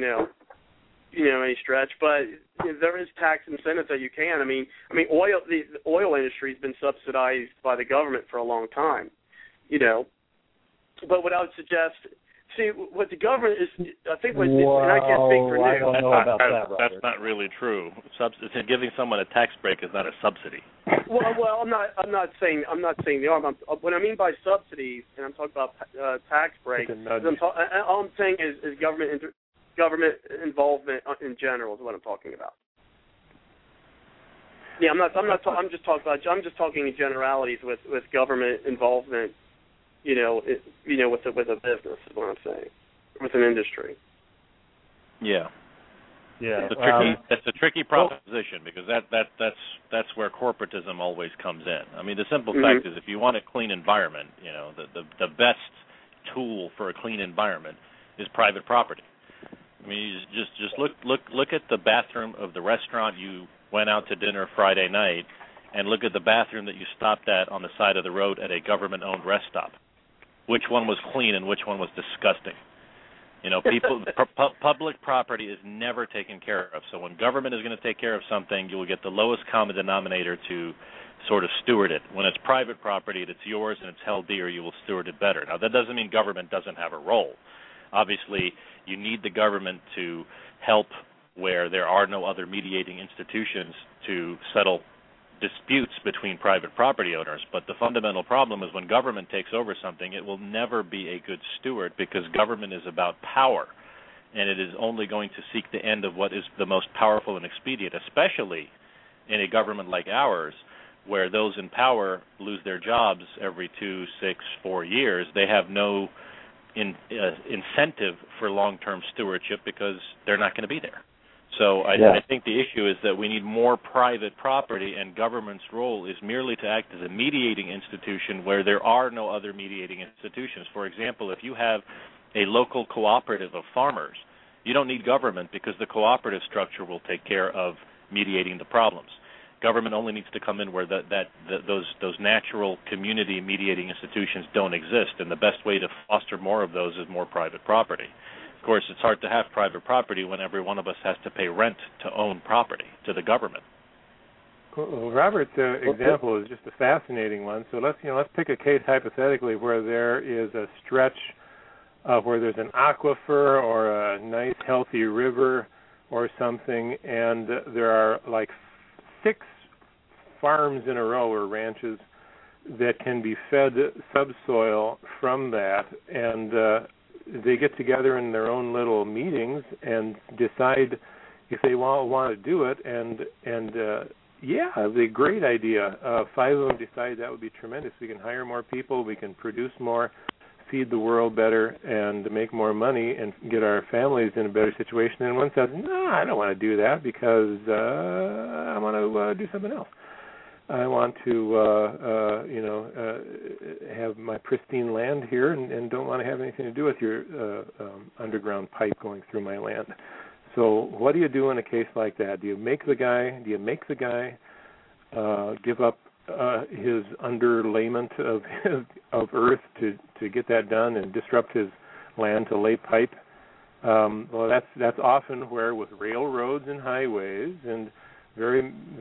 any stretch, but there is tax incentives that you can. I mean, the oil industry has been subsidized by the government for a long time, But what I would suggest, what the government is, I think, and I can't speak for Newt. I don't know about that, Robert. That's not really true. Giving someone a tax break is not a subsidy. Well, I'm not saying the arm. What I mean by subsidies, and I'm talking about tax breaks. All I'm saying is government involvement in general is what I'm talking about. Yeah, I'm just talking in generalities with government involvement. With a business is what I'm saying, with an industry. Yeah. Yeah. It's a tricky proposition because that's where corporatism always comes in. I mean, the simple fact is, if you want a clean environment, the best tool for a clean environment is private property. I mean, you just look at the bathroom of the restaurant you went out to dinner Friday night, and look at the bathroom that you stopped at on the side of the road at a government-owned rest stop. Which one was clean and which one was disgusting? Public property is never taken care of. So when government is going to take care of something, you will get the lowest common denominator to sort of steward it. When it's private property, it's yours and it's held dear, you will steward it better. Now, that doesn't mean government doesn't have a role. Obviously, you need the government to help where there are no other mediating institutions to settle disputes between private property owners. But the fundamental problem is when government takes over something, it will never be a good steward because government is about power, and it is only going to seek the end of what is the most powerful and expedient, especially in a government like ours, where those in power lose their jobs every 2, 6, 4 years. They have no incentive for long-term stewardship because they're not going to be there. So I think the issue is that we need more private property, and government's role is merely to act as a mediating institution where there are no other mediating institutions. For example, if you have a local cooperative of farmers, you don't need government because the cooperative structure will take care of mediating the problems. Government only needs to come in where those natural community mediating institutions don't exist, and the best way to foster more of those is more private property. Of course, it's hard to have private property when every one of us has to pay rent to own property to the government. Well, Robert's example is just a fascinating one. So let's pick a case hypothetically where there is a stretch where there's an aquifer or a nice healthy river or something, and there are like 6 farms in a row or ranches that can be fed subsoil from that, and they get together in their own little meetings and decide if they want to do it, and it's a great idea. 5 of them decide that would be tremendous. We can hire more people, we can produce more, feed the world better, and make more money and get our families in a better situation. And one says, no, I don't want to do that because I want to do something else. I want to, have my pristine land here and don't want to have anything to do with your underground pipe going through my land. So what do you do in a case like that? Do you make the guy give up his underlayment of earth to get that done and disrupt his land to lay pipe? Well, that's often where with railroads and highways and very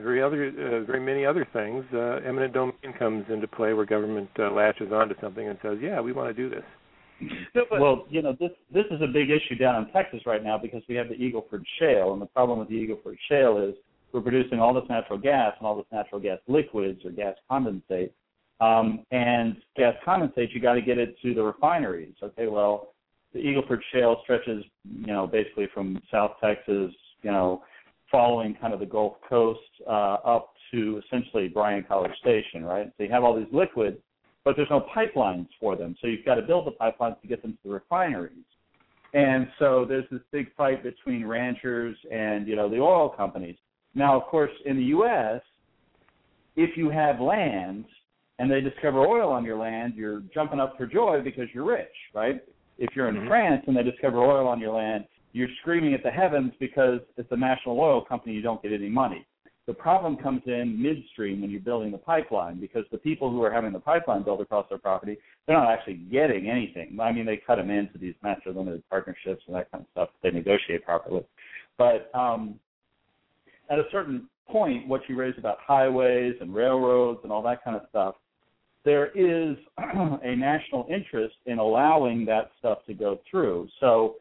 many other things, eminent domain comes into play where government latches onto something and says, yeah, we want to do this. Well, this is a big issue down in Texas right now because we have the Eagle Ford Shale, and the problem with the Eagle Ford Shale is we're producing all this natural gas and all this natural gas liquids or gas condensate, and gas condensate, you got to get it to the refineries. Okay, well, the Eagle Ford Shale stretches, basically from South Texas, following kind of the Gulf Coast up to essentially Bryan College Station, right? So you have all these liquids, but there's no pipelines for them. So you've got to build the pipelines to get them to the refineries. And so there's this big fight between ranchers and, the oil companies. Now, of course, in the U.S., if you have land and they discover oil on your land, you're jumping up for joy because you're rich, right? If you're in France and they discover oil on your land, you're screaming at the heavens because it's a national oil company, you don't get any money. The problem comes in midstream when you're building the pipeline because the people who are having the pipeline built across their property, they're not actually getting anything. I mean, they cut them into these master limited partnerships and that kind of stuff if they negotiate properly. But at a certain point, what you raise about highways and railroads and all that kind of stuff, there is a national interest in allowing that stuff to go through. So,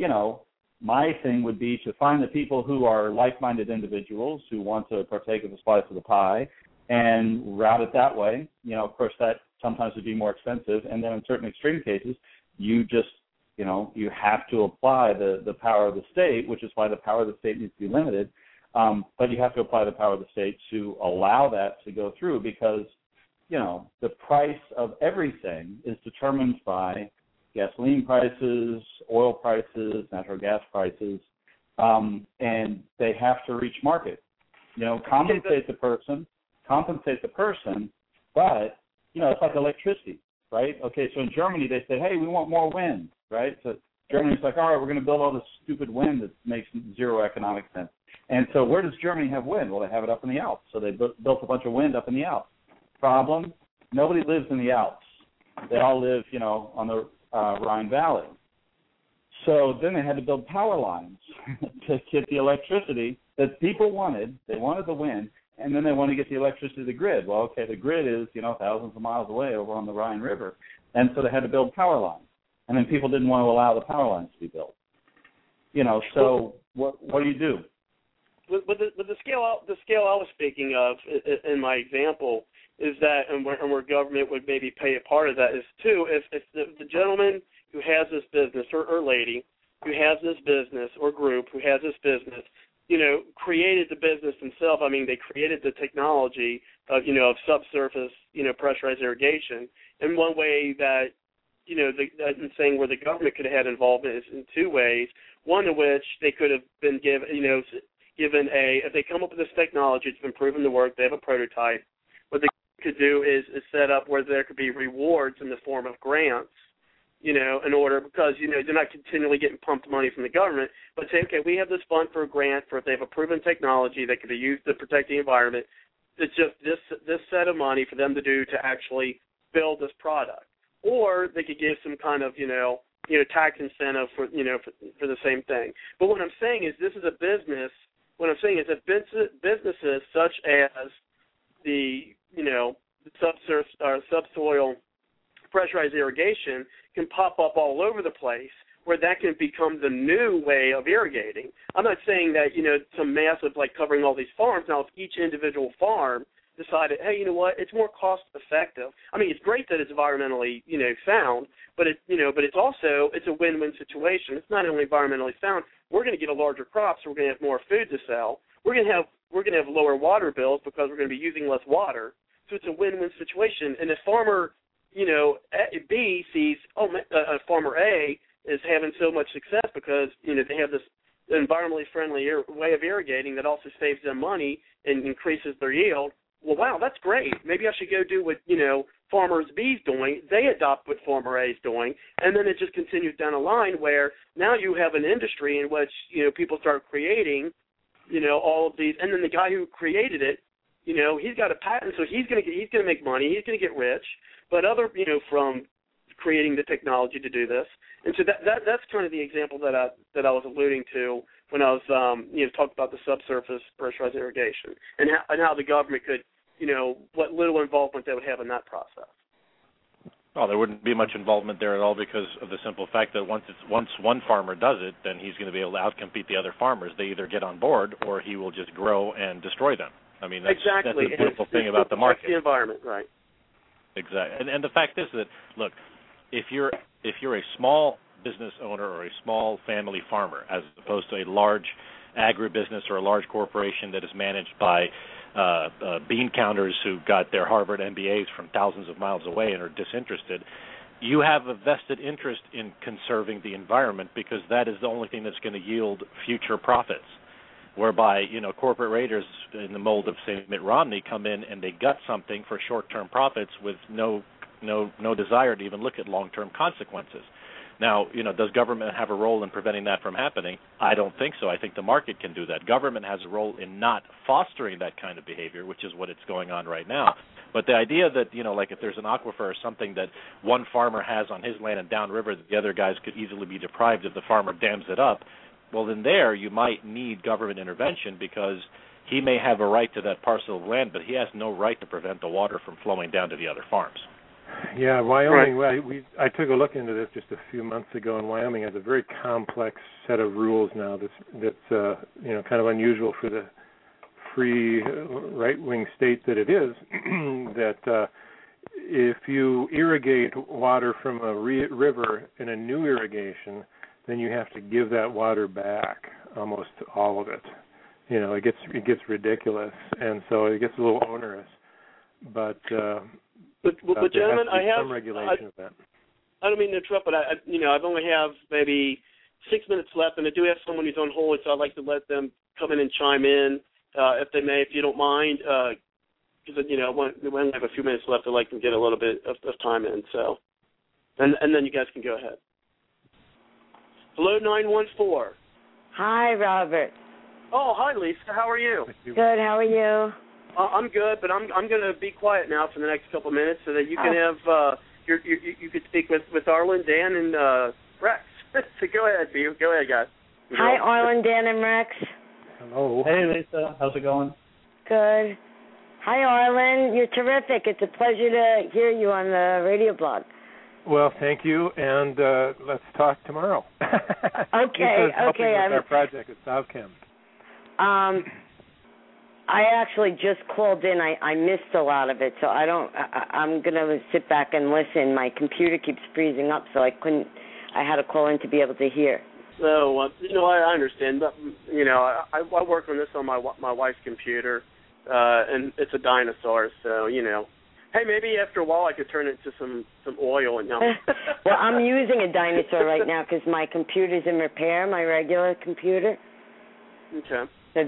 my thing would be to find the people who are like-minded individuals who want to partake of a slice of the pie and route it that way. Of course, that sometimes would be more expensive. And then in certain extreme cases, you just, you have to apply the power of the state, which is why the power of the state needs to be limited. But you have to apply the power of the state to allow that to go through because, the price of everything is determined by gasoline prices, oil prices, natural gas prices, and they have to reach market. Compensate the person, but, it's like electricity, right? Okay, so in Germany they say, hey, we want more wind, right? So Germany's like, all right, we're going to build all this stupid wind that makes zero economic sense. And so where does Germany have wind? Well, they have it up in the Alps. So they built a bunch of wind up in the Alps. Problem, nobody lives in the Alps. They all live, on the Rhine Valley. So then they had to build power lines to get the electricity that people wanted. They wanted the wind, and then they wanted to get the electricity to the grid. Well, okay, the grid is, thousands of miles away over on the Rhine River. And so they had to build power lines. And then people didn't want to allow the power lines to be built. So what do you do? With the scale I was speaking of in my example is that, and where government would maybe pay a part of that is too, if the gentleman who has this business or lady who has this business or group who has this business, created the business themselves. I mean, they created the technology of subsurface, pressurized irrigation. And one way that, I'm saying where the government could have had involvement is in two ways. One of which they could have been given if they come up with this technology, it's been proven to work, they have a prototype. What they could do is set up where there could be rewards in the form of grants, in order, because, they're not continually getting pumped money from the government, but say, okay, we have this fund for a grant for if they have a proven technology that could be used to protect the environment. It's just this set of money for them to do to actually build this product. Or they could give some kind of, tax incentive for the same thing. But what I'm saying is this is a business. What I'm saying is that businesses such as the, subsoil pressurized irrigation can pop up all over the place where that can become the new way of irrigating. I'm not saying that, some massive, like covering all these farms. Now, if each individual farm decided, hey, you know what, it's more cost effective. I mean, it's great that it's environmentally, sound, but it's a win-win situation. It's not only environmentally sound. We're going to get a larger crop, so we're going to have more food to sell. We're going to have lower water bills because we're going to be using less water. So it's a win-win situation. And if farmer, B sees, farmer A is having so much success because they have this environmentally friendly way of irrigating that also saves them money and increases their yield. Well, wow, that's great. Maybe I should go do what, Farmer B's doing. They adopt what Farmer A is doing, and then it just continues down a line where now you have an industry in which, people start creating, all of these, and then the guy who created it, he's got a patent, so he's going to make money, he's going to get rich, but other, from creating the technology to do this. And so that's kind of the example that I was alluding to when I was, talking about the subsurface pressurized irrigation and how the government could, what little involvement they would have in that process. Well, there wouldn't be much involvement there at all because of the simple fact that once one farmer does it, then he's going to be able to outcompete the other farmers. They either get on board or he will just grow and destroy them. I mean, that's the beautiful thing about the market. The environment, right? Exactly. And the fact is that, look, if you're a small business owner or a small family farmer as opposed to a large agribusiness or a large corporation that is managed by bean counters who got their Harvard MBAs from thousands of miles away and are disinterested, you have a vested interest in conserving the environment because that is the only thing that's going to yield future profits. Whereby, corporate raiders in the mold of, say, Mitt Romney come in and they gut something for short-term profits with no desire to even look at long-term consequences. Now, does government have a role in preventing that from happening? I don't think so. I think the market can do that. Government has a role in not fostering that kind of behavior, which is what it's going on right now. But the idea that, like if there's an aquifer or something that one farmer has on his land and downriver that the other guys could easily be deprived if the farmer dams it up, well, then there you might need government intervention because he may have a right to that parcel of land, but he has no right to prevent the water from flowing down to the other farms. Yeah, Wyoming. Right. I took a look into this just a few months ago, and Wyoming has a very complex set of rules now. That's kind of unusual for the free right-wing state that it is. That if you irrigate water from a river in a new irrigation, then you have to give that water back, almost all of it. It gets ridiculous, and so it gets a little onerous. But gentlemen, I have some regulation of that. I don't mean to interrupt, but I've only have maybe 6 minutes left, and I do have someone who's on hold, so I'd like to let them come in and chime in, if they may, if you don't mind, because we only have a few minutes left. I'd like to get a little bit of time in, so, and then you guys can go ahead. Hello, 914. Hi, Robert. Oh, hi, Lisa. How are you? Good. How are you? I'm good, but I'm going to be quiet now for the next couple of minutes so that you can have you could speak with Arlen, Dan, and Rex. So go ahead, B. Go ahead, guys. Hi, Arlen, Dan, and Rex. Hello. Hey, Lisa. How's it going? Good. Hi, Arlen. You're terrific. It's a pleasure to hear you on the radio blog. Well, thank you, and let's talk tomorrow. Okay. With our project at SouthChem. I actually just called in. I missed a lot of it, so I'm gonna sit back and listen. My computer keeps freezing up, so I had to call in to be able to hear. So I understand, but I work on this on my wife's computer, and it's a dinosaur, so Hey, maybe after a while I could turn it to some oil and Well, I'm using a dinosaur right now because my computer's in repair, my regular computer. Okay. So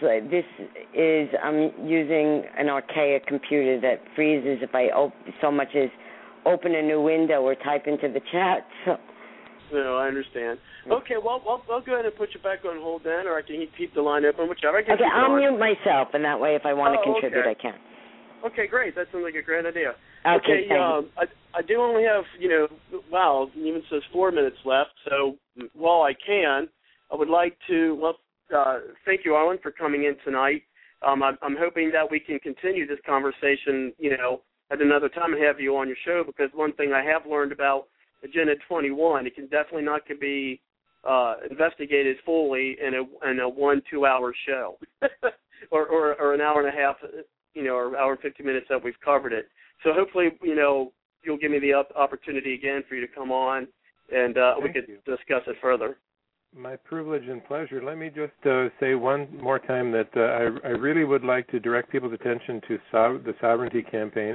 I'm using an archaic computer that freezes if I so much as open a new window or type into the chat. So. No, I understand. Okay, well, I'll go ahead and put you back on hold then, or I can keep the line open, whichever. Okay, I'll mute myself, and that way if I want to contribute, okay. I can. Okay, great. That sounds like a great idea. Okay, I do only have, it even says 4 minutes left, so while I can, I would like to, thank you, Arlen, for coming in tonight. I'm hoping that we can continue this conversation, at another time and have you on your show, because one thing I have learned about Agenda 21, it can definitely not be investigated fully in a 1-2 hour show or an hour and a half, or hour and 50 minutes that we've covered it. So hopefully, you'll give me the opportunity again for you to come on and we could discuss it further. My privilege and pleasure. Let me just say one more time that I really would like to direct people's attention to the Sovereignty Campaign,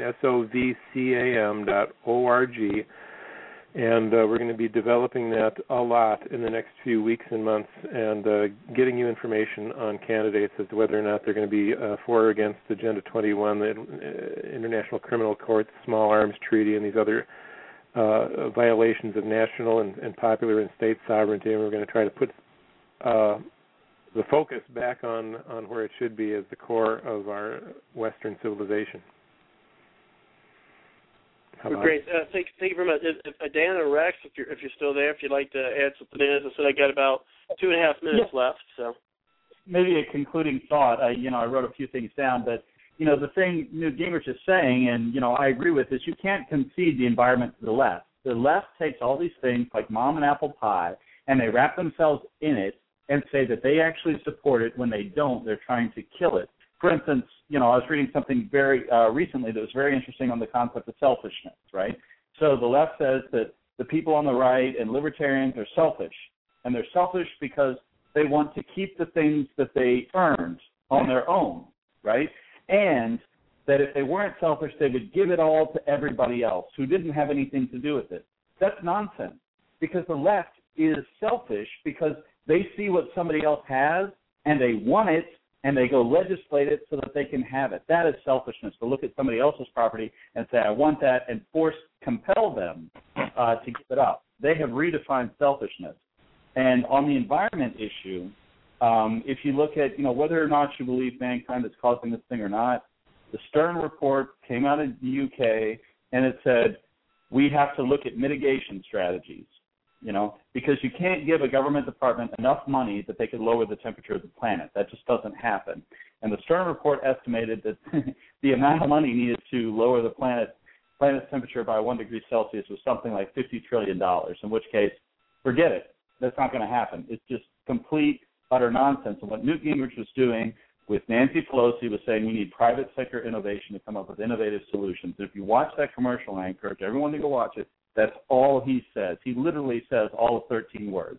SOVCAM.org. And we're going to be developing that a lot in the next few weeks and months and getting you information on candidates as to whether or not they're going to be for or against Agenda 21, the International Criminal Court, Small Arms Treaty, and these other violations of national and popular and state sovereignty. And we're going to try to put the focus back on where it should be as the core of our Western civilization. Great. Thank you very much. Dan or Rex, if you're still there, if you'd like to add something in. As I said, I got about 2.5 minutes left. So maybe a concluding thought. I wrote a few things down, but the thing Newt Gingrich is saying, and I agree with, is you can't concede the environment to the left. The left takes all these things like mom and apple pie, and they wrap themselves in it and say that they actually support it. When they don't, they're trying to kill it. For instance, I was reading something very recently that was very interesting on the concept of selfishness, right? So the left says that the people on the right and libertarians are selfish, and they're selfish because they want to keep the things that they earned on their own, right? And that if they weren't selfish, they would give it all to everybody else who didn't have anything to do with it. That's nonsense, because the left is selfish because they see what somebody else has, and they want it, and they go legislate it so that they can have it. That is selfishness, to look at somebody else's property and say, I want that, and compel them to give it up. They have redefined selfishness. And on the environment issue, if you look at, whether or not you believe mankind is causing this thing or not, the Stern report came out of the UK, and it said, we have to look at mitigation strategies. Because you can't give a government department enough money that they could lower the temperature of the planet. That just doesn't happen. And the Stern report estimated that the amount of money needed to lower the planet's temperature by 1 degree Celsius was something like $50 trillion, in which case, forget it. That's not going to happen. It's just complete, utter nonsense. And what Newt Gingrich was doing with Nancy Pelosi was saying we need private sector innovation to come up with innovative solutions. If you watch that commercial, and I encourage everyone to go watch it, that's all he says. He literally says all of 13 words.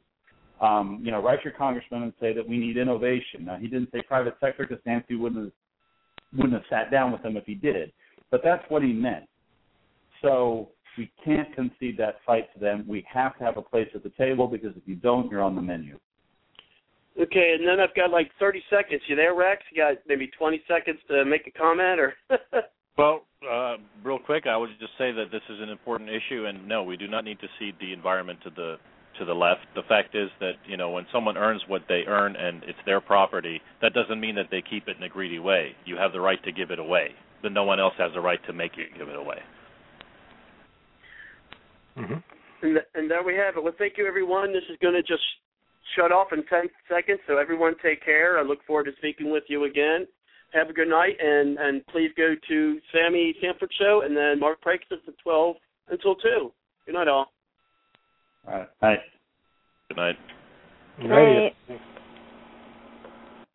Write your congressman and say that we need innovation. Now, he didn't say private sector because Nancy wouldn't have sat down with him if he did. But that's what he meant. So We can't concede that fight to them. We have to have a place at the table, because if you don't, you're on the menu. Okay, and then I've got like 30 seconds. You there, Rex? You got maybe 20 seconds to make a comment, or? Well, real quick, I would just say that this is an important issue, and no, we do not need to cede the environment to the left. The fact is that, you know, when someone earns what they earn and it's their property, that doesn't mean that they keep it in a greedy way. You have the right to give it away, but no one else has the right to make you give it away. Mm-hmm. And there we have it. Well, thank you, everyone. This is going to just shut off in 10 seconds, so everyone take care. I look forward to speaking with you again. Have a good night, and please go to Sammy Sanford Show and then Mark Prakes at 12 until 2. Good night, all. All right. Bye. Good night. Good night.